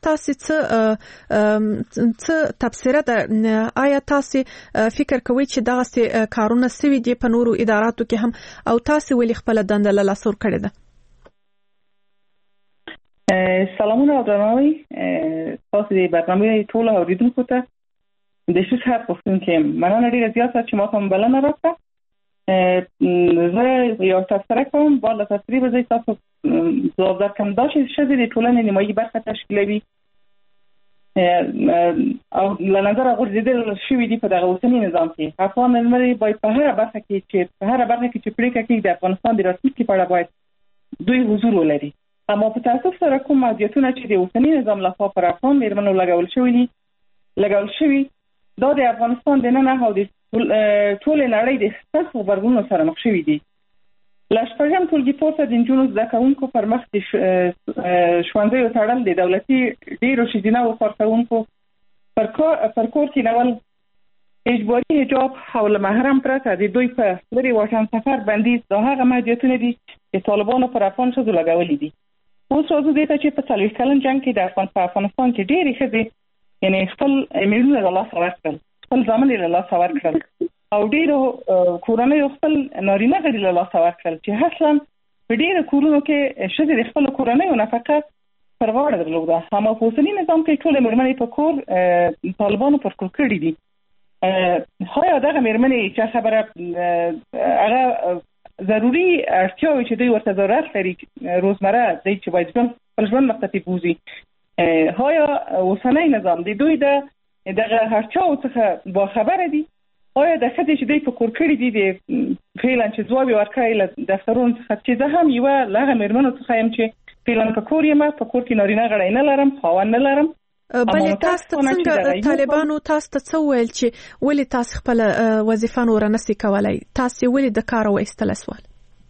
تاسو څه تبصره ده؟ آیا تاسو فکر کوئ چې دغه کارونه سوي دي په نورو اداراتو کې هم او تاسو ولې خپل دنده له لاسه ورکړې ده؟ سلامونه او درناوی تاسو د برنامه ټول اوریدونکو ته د شي څخه پوښتنه مننه ډیره زیاته چې ما ته بلنه راکړه. زه یو تفسیر کوم بالا تفسیر به تاسو ځواب درکړم. دا چې شذ د ټولنې نیمایي برخه تشکیلوي او لنظر غورځیدل شوی دی په دغه اوسنی نظام کې. افغان ملي باید په هر برخه کې چې پریکړه کوي د افغانستان د راتلونکي په اړه باید دوی حضور ولري. اما په تاسو سره کوم محدودیتونه چې د اوسنی نظام لخوا پر افغان میرمنو لګول شوی دا د افغانستان د نن او د ټول نړۍ د ستاسو خبرونو سره مخ شوی دي. لاشپږم ټولګي پورته د نجونو زده کوونکو پر مخ د ښوونځیو تړل د دولتي ډیرو ښځینه کارکوونکو پر کور کېنول اجباري حجاب او له محرم پرته د دوی په لرې واټن سفر بندیز دا هغه محدودیتونه دي چې طالبانو پر افغان ښځو لګولي دي. اوس راځو دې ته چې په 40 کلن جنګ کې په افغانستان کې ډېرې ښځې یعنې خپل میړونه له لاسه ورکړل، خپل زامن له لاسه ورکړل او ډېرو کورنیو خپل نارینه غړي له لاسه ورکړل چې اصلا په ډېرو کورونو کې ښځې د خپلو کورنیو نفقه پر غاړه درلوده. هم په اوسني نظام کې ټولې مېرمنې په کور طالبانو پر کور کړي دي. خایا دغه مېرمنې چې خبره هغه ضروري اړتیاوې چې دوی ورته ضرورت لري روزمره دی چې باید خپل ژوند مختلف بوزي. خایا اوسنی نظام د دوی دغه اړتیاو څخه باخبره دي. آیا د ښځې چې دوی په کور کړي دي د فعلا چې ځواب یې ورکړی له دفترونو څخه چې زه هم یوه له هغه مېرمنو څخه یم چې فعلا په کور یم، په کور کې نارینه غړی نه لرم، خاوند نه لرم. بلې تاسو ته څنګه طالبانو تاسو ته څه ویل چې ولې تاسو خپل وظیفه نور نه سي کولای؟ تاسو ولې د کار وایستل سوال؟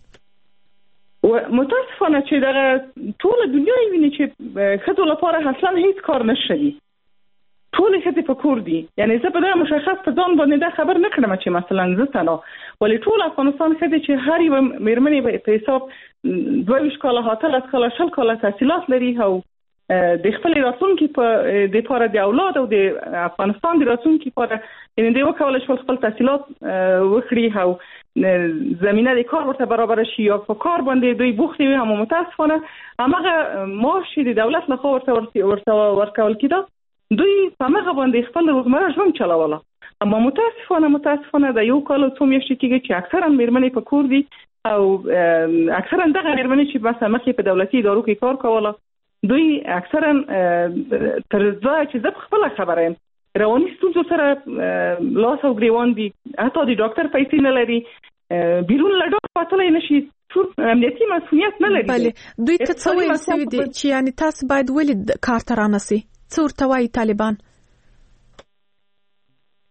متاسفانه چې دغه ټول دنیا یې ویني چې ښځو لپاره اصلا هیڅ کار نشته دي. ټول ښځې په کور دي. یعنی زه په دغه مشخص په ځان باندې دا خبر نه کړم چې مثلا زه تنها، ولې ټول افغانستان ښځې چې هر یوه مېرمنې په حساب 22 کاله 18 کاله 20 کاله تحصیلات لري او د خپل راتلونکي په د لپاره د اولاد او د افغانستان د راتلونکي لپاره یعنی دوی وکولای شول خپل تحصیلات وکړي او زمینه د کار ورته برابر شي او په کار باندې دوی بوخت وي. هم متاسفانه هغه معاش د دولت لخوا ورته ورکول کېده، دوی په هغه باندې خپل روزمره ژوند چلوله. اما متاسفانه د یو کال څو میاشتې کېږي چې اکثرا مېرمنې په کور دي او اکثرا دغه مېرمنې چې مثلا مخکې په دولتي ادارو کې کار کوله دوی اکثرا تر ځای چې زه خپل خبره یم رواني ستونزو سره لاس او ګریوان دي، حتی د ډاکټر پیسې نه لري، بیرون له ډاکټر وتلی نشي، امنیتي مسؤلیت نه لري. بله دوی ته څه ویل سوي دي چې یعنی تاسو باید ولې کار ته رانسئ؟ څه ورته وایي طالبان؟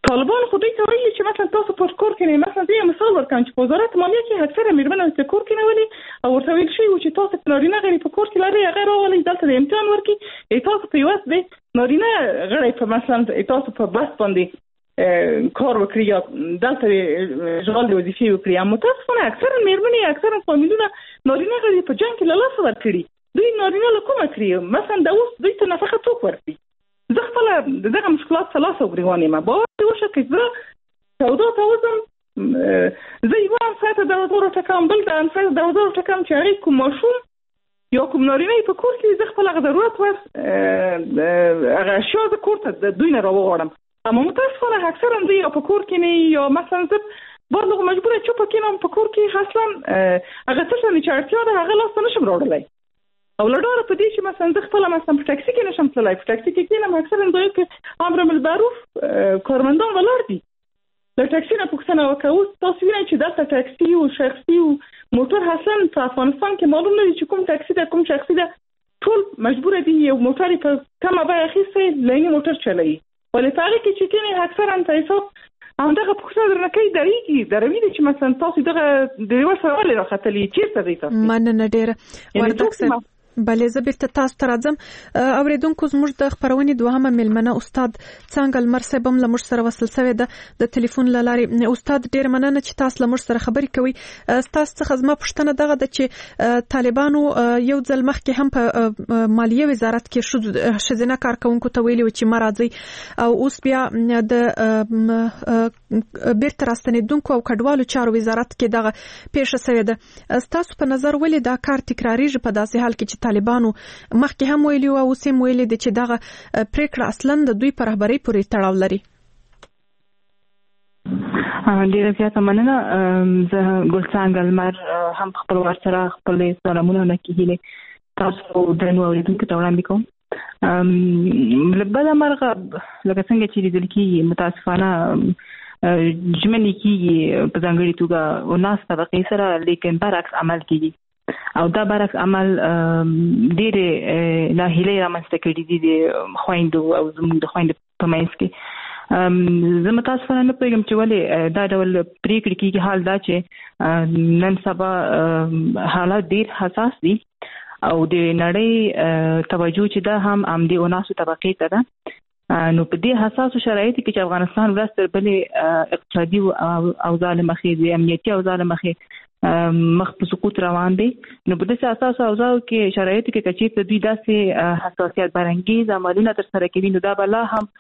طالبان خو دوی ته ویلي چې مثلا تاسو پر کور کې نه، مثلا زه مثال ورکوم چې په وزارت مالیه کې اکثره میرمنې په کور کې نه ولي او ورته ویل شوی چې تاسو نارینه غړي په کور کې لري، هغه راولي دلته د امتحان ورکړي، تاسو په یوه د نارینه غړي په مثلا تاسو په بس باندې کار وکړي یا دلته اشغال د وظیفې وکړي. اما متاسفانه اکثره میرمنې اکثره فامیلونه نارینه غړي په جنګ کې له لاسه ورکړي. دوی نارینه له کومه کړي؟ مثلا د اوس دوی ته نفقه څوک ورکړي؟ زه خپل دغه مشکلات ثلاثه وګریوانې ما باور وشه کې زه سودا ته وزم، زه یو ساعت د وزارت ټکم بل د انفاس د وزارت ټکم چې هغه کوم ماشوم یا کوم نارینه په کور کې زه خپل ضرورت وس هغه شو د کور ته د دوی نه راوغړم. اما متاسفانه اکثرا دوی په کور کې نه یا مثلا زه برضه مجبوره چې په کینم په کور کې اصلا هغه څه چې اړتیا ده هغه لاس نشم راوړلای. او لډاره په دې چې مثلا زه خپل مثلا په ټاکسي کې نشم تللی، په ټاکسي کې کینم اکثرا دوی کې امر بالمعروف کارمندان ولاړ دي، د ټاکسي نه پوښتنه وکړو تاسو وینئ چې دلته ټاکسي او شخصي او موټر اصلا په افغانستان کې معلوم نه دي چې کوم ټاکسي ده کوم شخصي ده، ټول مجبور دي یو موټر په کمه بیه اخیستی لینی موټر چلوي. ولې په هغه کې چې کینې اکثرا په حساب همدغه پوښتنه درنه کوي دروي دي چې مثلا تاسو دغه د یوه سره ولې راختلي چیرته دی تاسو؟ مننه ډېره وردګ بلې زه بیرته تاسو ته راځم. اوریدونکو زموږ د خپرونې دوهمه میلمنه استاد څانګه لمر صاحب هم له موږ سره وصل شوی ده د ټلیفون له لارې. استاد ډېر مننه چې تاسو له موږ سره خبرې کوي. تاسو څخه زما پوښتنه دغه ده چې طالبانو یو ځل مخکې هم په مالیه وزارت کې ښځینه کارکونکو ته ویلي و چې ما راځئ، او اوس بیا د بیرته راستنېدونکو او کډوالو چارو وزارت کې دغه پیښه شوې ده. ستاسو په نظر ولې دا کار تکراریږي په داسې حال کې چې طالبانو مخکې هم ویلي او اوس هم ویلي دي چې دغه پریکړه اصلا د دوی په رهبرۍ پورې تړاو لري؟ ډیره زیاته مننه. زه ګلڅانګه لمر هم خپل ور سره خپل سلامونه نه کیږي تاسو درنو اوریدونکو ته وړاندې کوم. لبدا مرغه لکه څنګه چې لیدل کیږي متاسفانه ژمنې کیږي په ځانګړي توګه او ناس طبقې سره، لیکن برعکس عمل کیږي او دا برعکس عمل ډېرې ناهیلۍ رامنځته کړي دي د خویندو او زموږ د خویندو په منځ کې. زه متاسفانه نه پوهېږم چې ولې دا ډول پرېکړې کېږي. حال دا چې نن سبا حالات ډېر حساس دي او د نړۍ توجه چې دا هم همدې اوناسو طبقې ته ده. نو په دې حساسو شرایطو کې چې افغانستان ورځ تر بلې اقتصادي اوضاع له مخې د امنیتي اوضاع له مخې مخ په سقوط روان دي، نو په داسې اساسو اوضاعو کې شرایطو کې که چېرته دوی داسې حساسیت برانګیز عملونه ترسره کوي نو دا به لا هم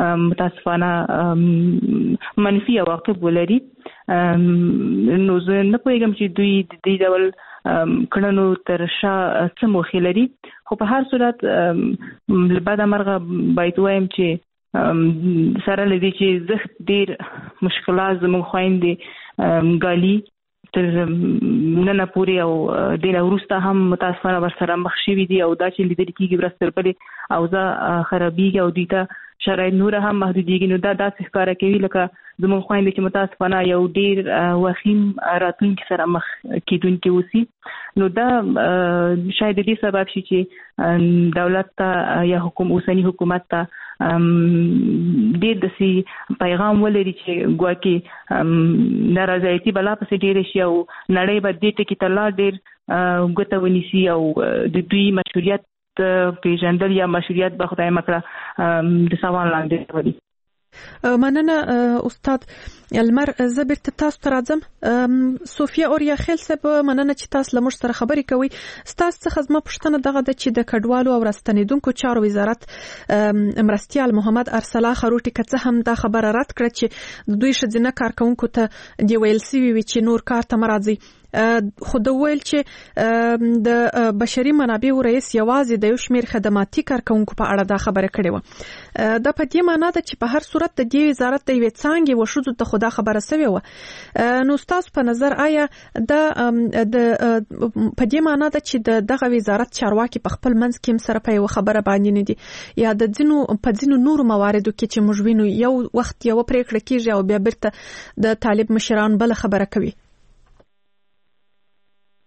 متاسفانه منفي عواقب ولري. نو زه نه پوهېږم چې دوی د دې ډول کړنو تر شا څه موخې لري، خو په هر صورت له بده مرغه باید ووایم چې سره له دې چې زه ډېر مشکلات زموږ خویندې ګالي تر نن پورې او د نه وروسته هم متاسفانه ورسره مخ شوي دي، او دا چې لیدل کېږي ورځ تر بلې اوضاع خرابېږي او دوی ته شرایط نور هم محدودېږي. نو دا داسې ښکاره کوي لکه زموږ خویندې چې متاسفانه یو ډېر وخیم راتلونکي سره مخ کېدونکي اوسي. نو دا شاید د دې سبب شي چې دولت ته یا اوسني حکومت ته ډېر داسې پیغام ولري چې ګواکې نارضایتي به لا پسې ډېره شي او نړۍ به دې ټکي ته لا ډېر ګوته ونیسي او د دوی مشروعیت پیژندل یا مشروعیت به خدای مکړه د سوال لاندې راولي. مننه استاد لمر. زه بیرته تاسو ته راځم. صوفیا اوریا خیل صاحب مننه چې تاسو له موږ سره خبرې کوئ. ستاسو څخه زما پوښتنه دغه ده چې د کډوالو او راستنېدونکو چارو وزارت مرستیال محمد ارسلا خروټي که څه هم دا خبره رد کړه چې دوی ښځینه کارکونکو ته دی ویل سوي وي چې نور کار ته مه راځئ، خو د ویل چې د بشري منابعو رئیس یوازې د یو شمېر خدماتي کارکونکو په اړه دا خبره کړې وه. دا په دې معنا ده چې په هر صورت د دې وزارت د یوې څانګې و ښځو ته خو دا خبره سوې وه. نو ستاسو په نظر آیا دا په دې معنا ده چې دغه وزارت چارواکي په خپل منځ کې هم سره په یوه خبره باندې نه دي، یا د ځینو نورو مواردو کې چې موږ وینو یو وخت یوه پرېکړه کېږي او بیا بیرته د طالب مشران بله خبره کوي؟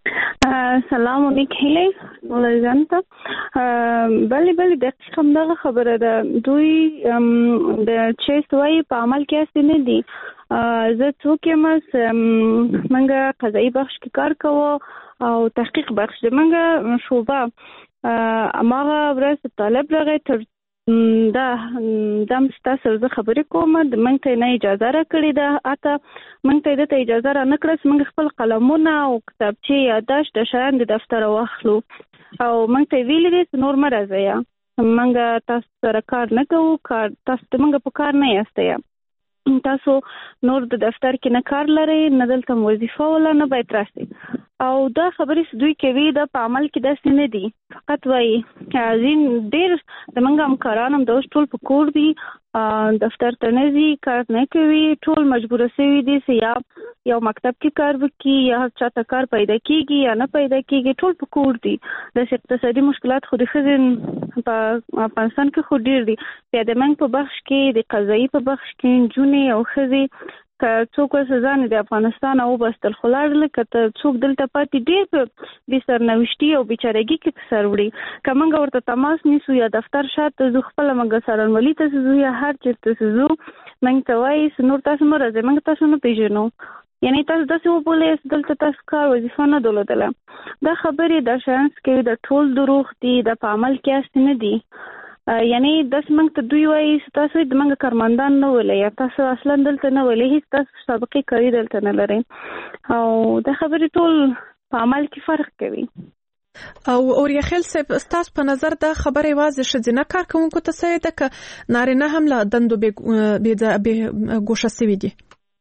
سلام علیکم ولایت بلی دقیقاً همدغه خبره ده. دوی د چیستوي په عمل کې است نه دي. زه څوک یم منګه قضایي بخش کې کار کوو او تحقیق بخش د منګه شوبه اماغه ورځ طالب راغی تر دا دم ستاسو زه خبرې کوم د منګ ته نه اجازه را کړې ده اته منګ ته د اجازه را نه کړس منګ خپل قلمونه او کتابچې یاداش د شان د دفتر واخلو او منګ ته ویل دي نور مرزه منګ تاسو سره کار نه کوو کار تاسو منګ په کار نه یاستئ تاسو نور د دفتر کې نه کار لرئ نه دلته وظیفه ولا نه باید راسئ او دا خبرې دوی کوي د په عمل کې داسې نه دي فقط وایي ځین ډېر د منګ همکاران هم د اوس ټول په کور دي دفتر ته نه ځي کار نه کوي ټول مجبوره سوي دي چې یا یو مکتب کې کار وکړي یا چاته کار پیدا کیږي یا نه پیدا کیږي ټول په کور دي د اقتصادي مشکلات خو د ښځې په افغانستان کې خو ډېر دي بیا د منګ په بخش کې د قضایي په بخش کې نجونې او ښځې که څوک ځان د افغانستان او بستل خلاړل کته څوک دلته پاتې ډېر په سرنوشتي او بیچارهګي کې سر وړي که موږ ورته تماس نیسو یا دفتر شاته زه خپله موږ څارنوالي ته ځو یا هر چېرته ځو موږ ته وایي نور تاسو مه راځئ موږ تاسو نه پېژنو یعنې تاسو داسې وبولئ دلته تاسو کار وظیفه نه درلودله دا خبرې دا شیان کوي د ټول دروغ دي د په عمل کې هسې نه دي یعنی داس منګ ته دوی وایي تاسو د منګ کارمندان نه ولې یا تاسو اصلا دلته نه ولې هیڅ تاسو سابقه کاری دلته نه لرئ او د خبرې ټول په عمل کې فرق کوي او اوریاخیل صاحب تاسو په نظر دا خبره واضح ښځینه کارکونکو ته څه ده که نارینه هم له دندو به ګوښه سوي دي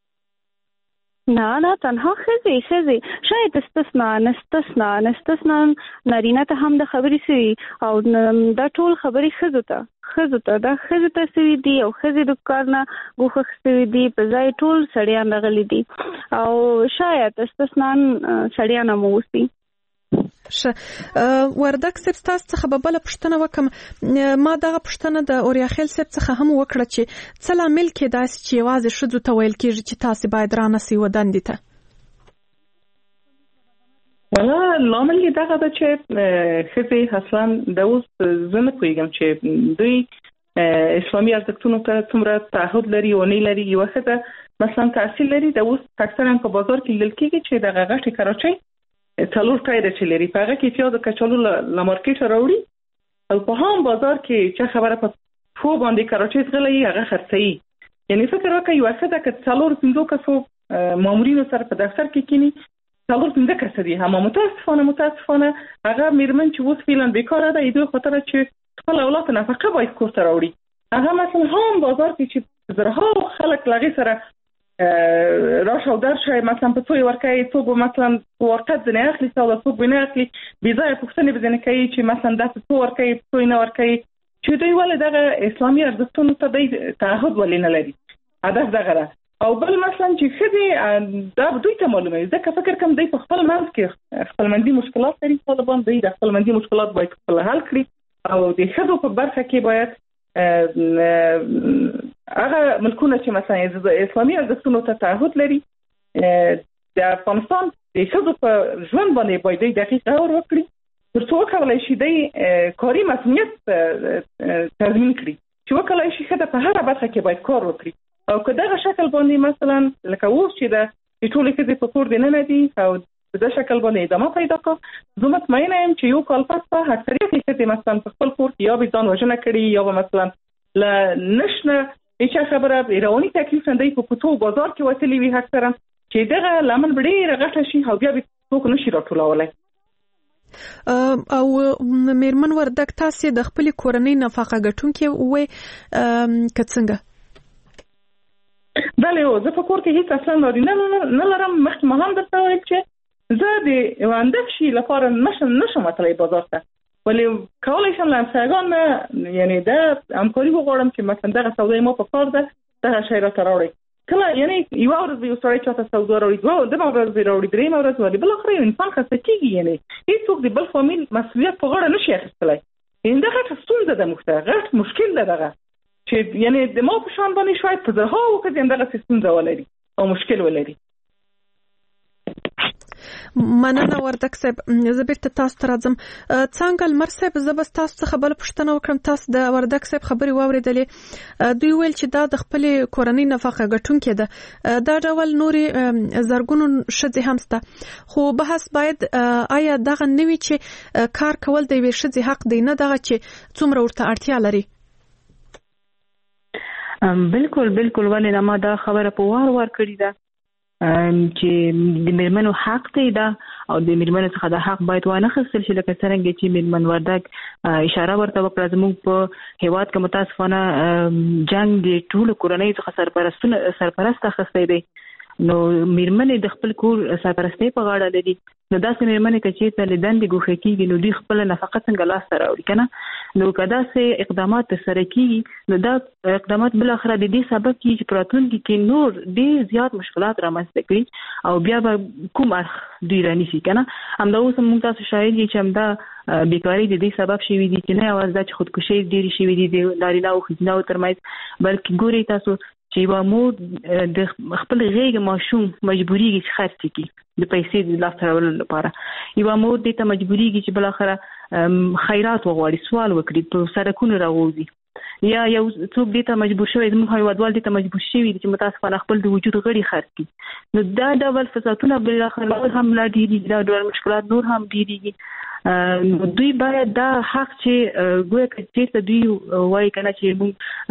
نه تنها ښځې شاید استثنا نارینه ته هم د خبرې سوي او دا ټول خبرې ښځو ته دا ښځو ته سوي دي او ښځې د کار نه ګوښه سوي دي په ځای ټول سړیان راغلي دي او شاید استثنا سړیان هم اوسي وردک صاحب تاسو څخه به بله پوښتنه وکړم ما دغه پوښتنه د اوریاخیل صاحب څخه هم وکړه چې څه لامل کېدای شي چې یوازې ښځو ته ویل کېږي چې تاسې باید رانسئ ودندې ته والا لامل یې دغه ده چې ښځې اصلا د اوس زه نه پوهېږم چې دوی اسلامي ارزښتونو ته څومره تعهد لري او نه لري یوه ښځه مثلا تحصیل لري د اوس اکثرا په بازار کې لیدل کېږي چې دغه غټې کراچۍ څلور ټایره چې لري په هغه کې پیاز او کچالو له مارکېټه راوړي او په هم بازار کې چې خبره په پښو باندې کراچۍ ځغلي هغه خرڅوي یعنې فکر وکړئ یوه ښځه که 4-5 کسو مامورینو سره په دفتر کې کینی 4-5 کسه دي هم متاسفانه هغه میرمن چې اوس فعلا بیکاره ده ایدو خاطر چې خپل اولاد نفقه باید کور ته راوړي هغه مثلا هم بازار کې چې زرها خلک لغې سره راشه او درشه مثلا په څو ورکای څوک مثلا ورقه ځنه اخلي څو څوک بنه اخلي بيځای پوښتنه بزنه کوي چې مثلا د څو ورکای څو نه ورکای چې دوی ولې دغه اسلامي ارزښتونو ته د تعهد ولې نه لري هدف دغه او بل مثلا چې خدي دا دوی ته معلومه ځکه فکر کوم دوی په خپل منځ کې خپل منځي مشکلات لري طالبان دوی د خپل منځي مشکلات باید خپل حل کړي او د خدو په برخه کې باید هغه ملکونه چې مثلا اسلامي ارزښتونو ته تعهد لري د افغانستان د ښځو په ژوند باندې باید دقیق غور وکړي تر څو وکولای شي د کاري مسؤلیت تضمین کړي چې وکولای شي ښځه په هره برخه کې باید کار وکړي او که دغه شکل باندې مثلا لکه اوس چې د ټولې ښځې په کور دې نه دي او په دغه شکل باندې ادامه پیدا کړه زه مطمئنه یم چې یو کال پس به اکثریت ښځې مثلا په خپل کور کې یا به ځان وژنه کړي یا به مثلا له نشنه هیڅ خبره ایرانی تکلیف نه دی په کوڅو بازار کې وتلی وي اکثرا چې دغه لامل ډېره غټه شي او بیا به څوک نشي راټولولی او میرمن وردک تاسې د خپلې کورنۍ نفقه ګټونکې وې که څنګه بله زه په کور کې هیڅ اصلا نارینه نه لرم مخکې ما هم درته ویل چې زه د یو اندک شي لپاره نشم وتلی بازار ته ولی کولی شم له همسایګان نه یعنې دا همکاري وغواړم چې مثلا دغه سودا ما په کار ده دغه شی راته راوړئ کله یعنې یوه ورځ به یو سړی چاته سودا راوړي دوه ورځ به راوړي درېیمه ورځ ولې بالاخره یو انسان خسته کېږي یعنې هېڅوک د بل فامیل مسؤلیت په غاړه نشي اخیستلی یعنې دا غټه ستونزه ده موږ ته غټ مشکل ده دغه چې یعنې د ما په شان باندې شاید په زرهاو ښځې همدغسې ستونزه ولري او مشکل ولري مننه وردک صاحب. زه بیرته تاسو ته راځم. څنګه لمر صاحب، زه به تاسو څخه بل پوښتنه وکړم. تاسو د وردک صاحب خبرې واورېدلې. دوی ویل چې دا د خپل کورنۍ نفقه ګټونکې ده. دا ډول نوري زرګونو ښځې هم شته، خو بحث باید آیا دغه نوي چې کار کول د یوې ښځې حق دی، نه دغه چې څومره ورته اړتیا لري. بالکل ولې نه، ما دا خبره په وار کړې ده چې د میرمنو حق دی دا، او د میرمنو څخه دا حق باید وانه خستل شي. لکه څنګه چې میرمن وردک اشاره ورته وکړه، زموږ په هیواد کې متاسفانه جنگ د ټولو کورنۍ څخه سرپرست اخیستی دی. نو میرمنې د خپل کور سرپرستۍ په غاړه لري. نو داسې میرمنې که چېرته له دندې ګوښه کېږي، نو دوی خپله نفقه څنګه لاسته راوړي که نه؟ نو که داسې اقدامات ترسره کېږي، نو دا اقدامات بالاخره د دې سبب کېږي چې په راتلونکي کې نور ډېر زیات مشکلات رامنځته کړي او بیا به کوم اړخ دوی رانیسي که نه؟ همدا اوس موږ تاسو شاهد یو چې همدا بیکاري د دې سبب شوي دي چې نه یوازې دا چې خودکشۍ ډېرې شوي دي د نارینه او ښځینه‌و ترمنځ، بلکې ګورئ تاسو چې یوه مور د خپل غېږ ماشوم مجبورېږي چې خرڅ کړي د پیسې د لاسته راوړلو لپاره. یوه مور دې ته مجبورېږي چې بالاخره خیرات وغواړي، سوال وکړي، په سړکونو راووځي، یا یو څوک دې ته مجبور شوی، زموږ هیوادوال دې ته مجبور شوي دي چې متاسفانه خپل د وجود غړي خرڅ کړي. نو دا ډول فسادونه بالاخره نور هم لا ډېرېږي، دا ډول مشکلات نور هم ډېرېږي. دوی باید دا حق چې ګویا که چېرته دوی وایي که نه چې موږ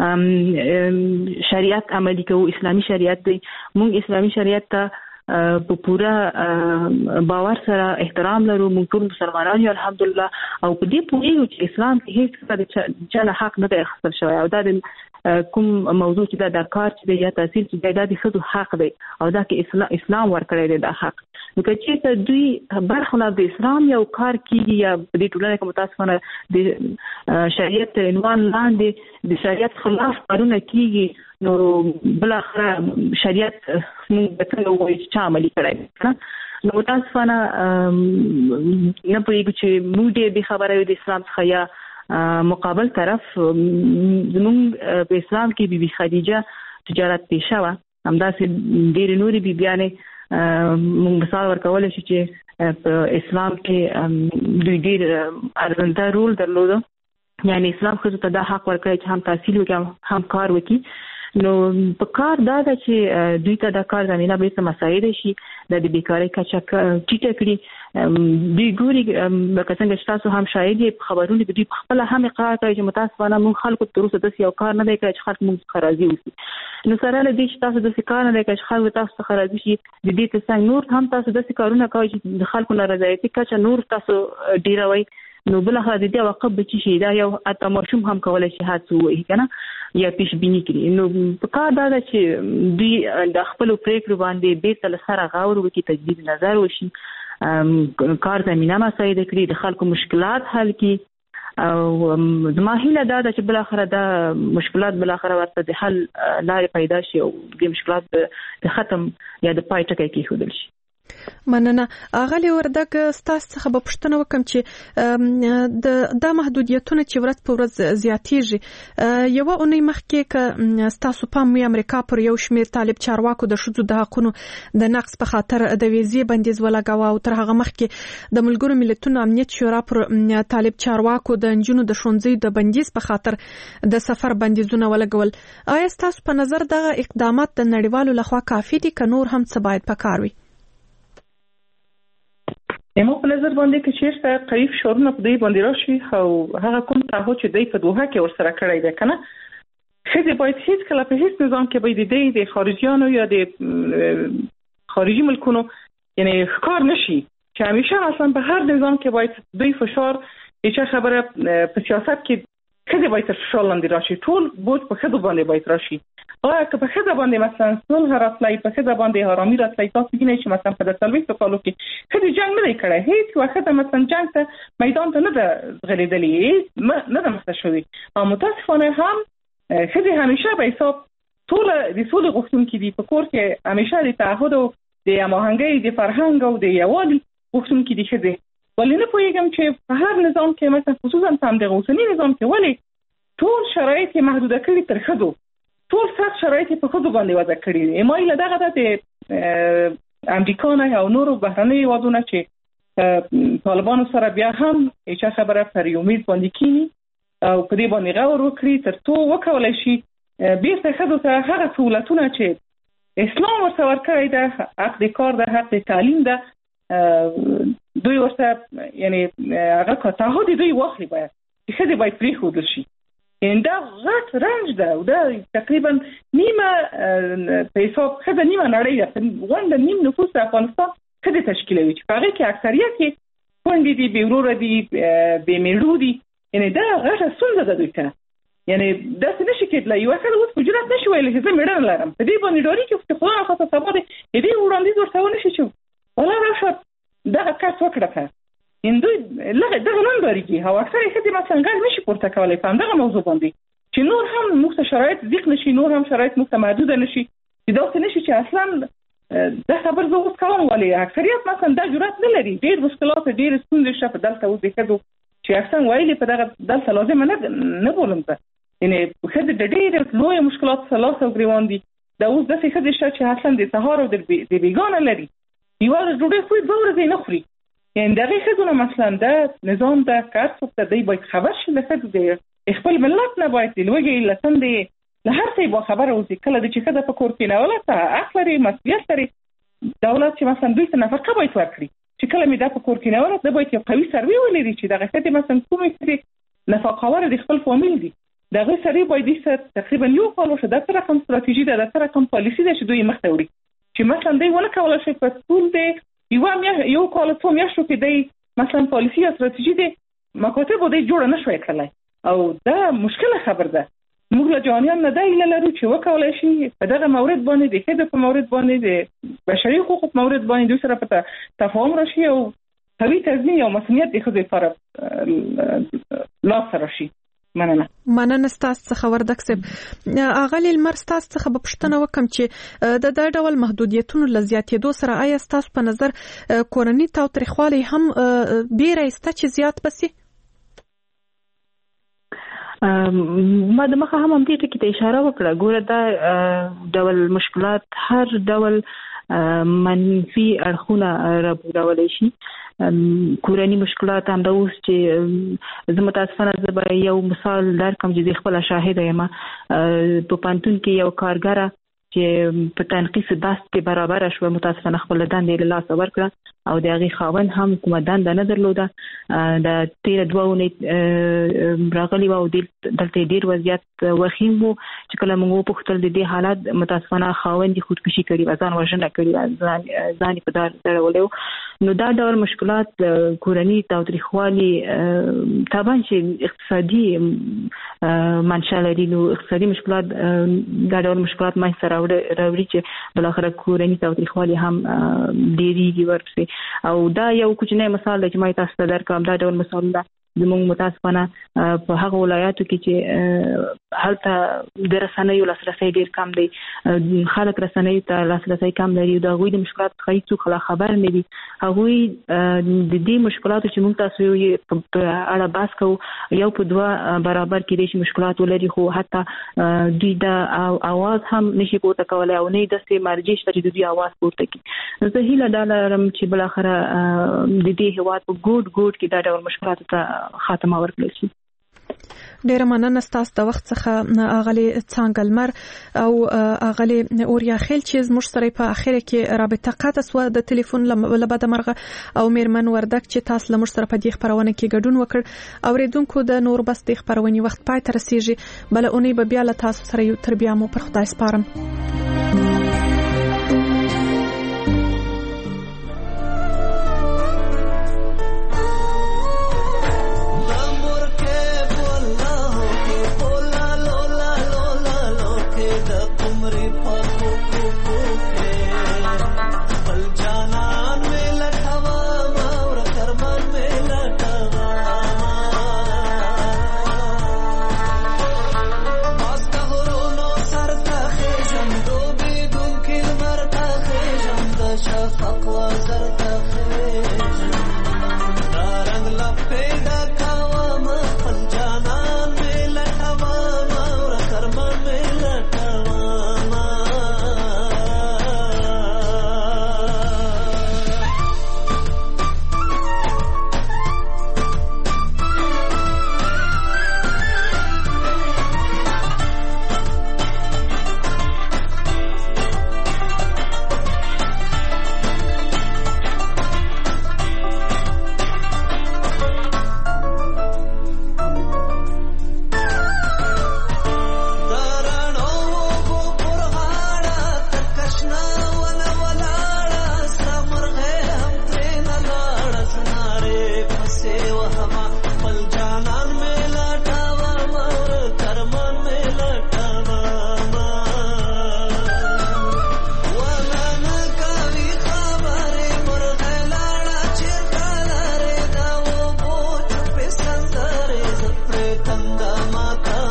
شریعت عملي کوو، اسلامي شریعت دی، موږ اسلامي شریعت ته په پوره باور سره احترام لرو، موږ ټول مسلمانان یو الحمدلله، او په دې پوهېږو چې اسلام کې هېڅ څه د چا له حق نه دی اخیستل شوی، او دا د کوم موضوع چې دا کار چې دی یا تحصیل چې دی دا د ښځو حق دی، او دا کې اسلام ورکړی دی دا حق. نو که چېرته دوی برخلاف د اسلام یو کار کېږي یا په دې ټولنه کې متاسفانه د شریعت تر عنوان لاندې د شریعت خلاف کارونه کېږي، نو بالاخره شریعت موږ به څنګه ووایو چې چا عملي کړی دی که نه؟ نو متاسفانه نه پوهېږو چې موږ ډېر بې خبره یو د اسلام څخه، یا مقابل طرف زموږ په اسلام کې بی بی خدیجه تجارت پیشه وه، همداسې ډېرې نورې بیبیانې موږ مثال ورکولی شو چې په اسلام کې دوی ډېر ارزنده رول درلوده، یعنی اسلام ښځو ته دا حق ورکړی چې هم تحصیل وکړي هم کار وکړي. نو په کار دا ده چې دوی ته دا کار زمینه بیرته مساعده شي، د بیکارۍ کچه ټیټه کړي. دوی ګوري لکه څنګه چې تاسو هم شاهد یې په خبرونو کې دوی پخپله هم اقرار کوي چې متاسفانه موږ خلکو تر اوسه داسې یو کار نه دی کړی چې خلک موږ څخه راضي اوسي. نو سره له دې چې تاسو داسې کار نه دی کړی چې خلک تاسو څخه راضي شي، د دې تر څنګ نور هم تاسو داسې کارونه کوئ چې د خلکو نارضایتي کچه نور تاسو ډېروئ، نو بالاخره د دې عواقب به څه شي؟ دا یو حتی ماشوم هم کولی شي هڅه ووهي که نه، یا پیش بیني کړي. نو په کار دا ده چې دوی د خپلو پرېکړو باندې بېرته له سره غور وکړي، تجدید نظر وشي، کار زمینه مساعده کړي، د خلکو مشکلات حل کړي. او زما هیله دا ده چې بالاخره دا مشکلات بالاخره ورته د حل لارې پیدا شي او دې مشکلات د ختم یا د پای ټکی کېښودل شي. مننه. اغلی وردک، ستاسو څخه به پوښتنه وکم چې دا محدودیتونه چې ورځ په ورځ زیاتېږي، یوه اونۍ مخکې که ستاسو پام وي امریکا پر یو شمېر طالب چارواکو د ښځو د حقونو د نقض په خاطر د ویزې بندیز ولګاوه، او تر هغه مخکې د ملګرو ملتونو امنیت شورا پر طالب چارواکو د نجونو د ښوونځیو د بندیز په خاطر د سفر بندیزونه ولګول. آیا ستاسو په نظر دغه اقدامات د نړیوالو لخوا کافي دي که نور هم څه باید پکار وي؟ ما په نظر باندې کې چېرته قریب شعارونه په دوی باندې راشي او هغه کوم تعهد چې دوی په دوحه کې ورسره کړی دی که نه، ښځې باید هېڅکله په هېڅ نظام کې باید د خارجیانو یا د خارجي ملکونو یعنی ښکار نشي، چې همیشه اصلا په هر نظام کې باید دوی فشار هیڅ خبره په سیاست کې ښځې باید تر فشار لاندې راشي، ټول بوج په ښځو باندې باید راشي. که په ښځه باندې مثلا صلح راتلی، په ښځه باندې آرامي راتلی، تاسو وینئ چې مثلا په 40 کالو کې ښځې جنګ نه دی کړی، هېڅ یوه ښځه مثلا جنګ ته میدان ته نه ده ځغلېدلې، نه ده مخته شوې. او متاسفانه هم ښځې همیشه به حساب ټوله د سولې غوښتونکي دي، په کور کې همیشه د تعهد او د هماهنګۍ د فرهنګ او د یووالي غوښتونکي دي ښځې. ولې نه پوهېږم چې په هر نظام کې مثلا خصوصا په همدغه اوسني نظام کې ولې ټول شرایط یې محدوده کړي تر ښځو، ټول سخت شرایط په ښځو باندې وضع کړي دي. ما ایله دغه د امریکا نه او نورو بهرنۍ هیوادونه چې طالبانو سره بیا هم هیڅ خبره پر امید باندې کینی او په دې باندې غور وکړي تر څو وکولای شي بیرته ښځو ته هغه سهولتونه چې اسلام ورته ورکړی ده، حق د کار ده، حق د تعلیم ده، دوی ورته یعنی هغه تعهد دوی واخلي باید چې ښځې باید پرېښودل شي. یعنې دا غټ رنج ده او دا تقریبا نیمه په حساب ښځه نیمه نړۍ ده، غونډه نیم نفوس د افغانستان ښځې تشکیلوي چې په هغې کې اکثریت یې کونډې دي، بې وروره دي، بې میړو دي. یعنې دا غټه ستونزه ده دوی ته. یعنې داسې نشي کېدلی یوه ښځه اوس په جرات نشي ویلی چې زه میړه نه لرم، په دې باندې ډارېږي چې خدای نخواسته سبا د دې وړاندیز ورته ونه شي چې ولا راشه دغه کس وکړه که دوی دغه نن ډارېږي او اکثر یې ښځې مثلا غږ نشي پورته کولی په همدغه موضوع باندې چې نور هم موږ ته شرایط ضیق نشي، نور هم شرایط موږ ته محدوده نشي، چې داسې نشي چې اصلا دا خبر زه اوس کوم ولې اکثریت مثلا دا جرات نه لري. ډېر مشکلات ډېرې ستونزې شته په دلته اوس د ښځو چې اکثر ویلې په دغه دلته لازمه نه بولم زه. یعنې ښځې د ډېرې لویو مشکلاتو سره لاس او ګرېوان دي. دا اوس داسې ښځې شته چې اصلا د سهار او د بېګانه لري، یوه ورځ ډوډۍ خوري، 2 ورځې نه خوري. یعنې د هغې ښځو نه مثلا دا نظام ده که هر څوک ته دی باید خبر شي، له ښځو د خپل ملت نه باید د لوږې له تندې له هر څه یې باخبره اوسي. کله د چې ښځه په کور کې نوله ته حق لري، مسؤلیت لري، دولت چې مثلا دوی ته نفقه باید ورکړي چې کله مې دا په کور کې نوله ده باید یو قوي سروې ولري چې دغه ښځې مثلا کومې ښځې نفقهوره د خپل فامیل دي، د هغې سروې باید دې سره تقریبا یو کال وشي. دا څه رقم ستراتیژي ده، دا څه رقم پالیسي ده چې دوی مخ ته وړي چې مثلا دوی ونه کولی شي په ټول د یو کال 2 میاشتو کې دی مثلا پالیسي یا ستراتیژي دی مکاتبو دی جوړه نه شوی کړلی او دا مشکله خبر ده. موږ له جهانیان نه دا هیله لرو چې وکولی شي په دغه مورد باندې د ښځو په مورد باندې د بشري حقوقو په مورد باندې دوی سره په تفاهم راشي او قوي تضمین او مسؤلیت د ښځو لپاره لاسته راشي. مننه ستاسو څخه وردګ صاحب. اغلی لمر ستاسو څخه به پوښتنه وکم چې د دا ډول محدودیتونو له زیاتېدو سره آیا ستاسو په نظر کورني تاوتریخوالی هم بیره ایسته چې زیات بسي؟ ما د مخه هم دې ټکي ته اشاره وکړه. ګوره دا ډول مشکلات هر ډول منفي اړخونه راوړلی شي. کورني مشکلات هم دا اوس چې زه متاسفانه زه به یو مثال درکړم چې زه خپله شاهده یم. په پوهنتون کې یو کارګره چې په تنقیص دست کې برابره شوه متاسفانه خپله دنده یې له لاسه ورکړه او د هغې خاوند هم کومه دنده نه درلوده. د تېره 2 اونۍ راغلي وه او دلته یې ډېر وضعیت وخیم و چې کله موږ وپوښتل د دې حالت متاسفانه خاوند یې خودکشي کړې وه، ځان وژنه کړې وه، ځان یې په دار ځړولی و. نو دا ډول مشکلات کورني تاوتریخوالي طبعا چې اقتصادي منشأ لري، نو اقتصادي مشکلات دا ډول مشکلات منځته راوړي چې بالاخره کورني تاوتریخوالي هم ډېرېږي ورپسې. او دا یو کوچنی مثال دی چې ما تاسو ته درکړم. دا ډول مثالونه زموږ متاسفانه په هغه ولایاتو کې چې هلته د رسنیو لاسرسی ډېر کم دی، خلک رسنیو ته لاسرسی کم لري، د هغوی د مشکلاتو څخه هېڅوک خبر نه دي. هغوی د دې مشکلاتو چې موږ تاسو یې په اړه بحث کوو یو په 2 برابر کېدای شي مشکلات ولري، خو حتی دوی د اواز هم نشي پورته کولی او نه یې داسې مرجع شته چې د دوی اواز پورته کړي. نو زه هیله دا لرم چې بالاخره د دې هېواد په ګوټ کې دا ډول مشکلاتو ته خاتمه ورکړل شي. ډیره مننه ستاسو د وخت څخه اغلی څانګه لمر او اغلی اوریا خیل چې زموږ سره په اخر کې رابطه قطع سو د ټلیفون له بده مرغه او میرمن وردګ چې تاسو لمر سره په دې خبرونه کې ګډون وکړ. اوریدونکو د نور بس د خبرونې وخت پای ته رسیږي، بل اونۍ به بیا له تاسو سره یو تربیه مو پر خدای سپارم. Sando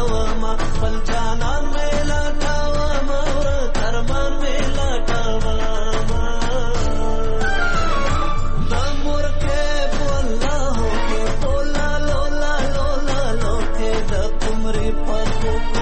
لټاوما خپل جانان مې لټاوما ترمان مې لټاوما د مرکه والله کې تولا لولا لولا لو کې د عمرې په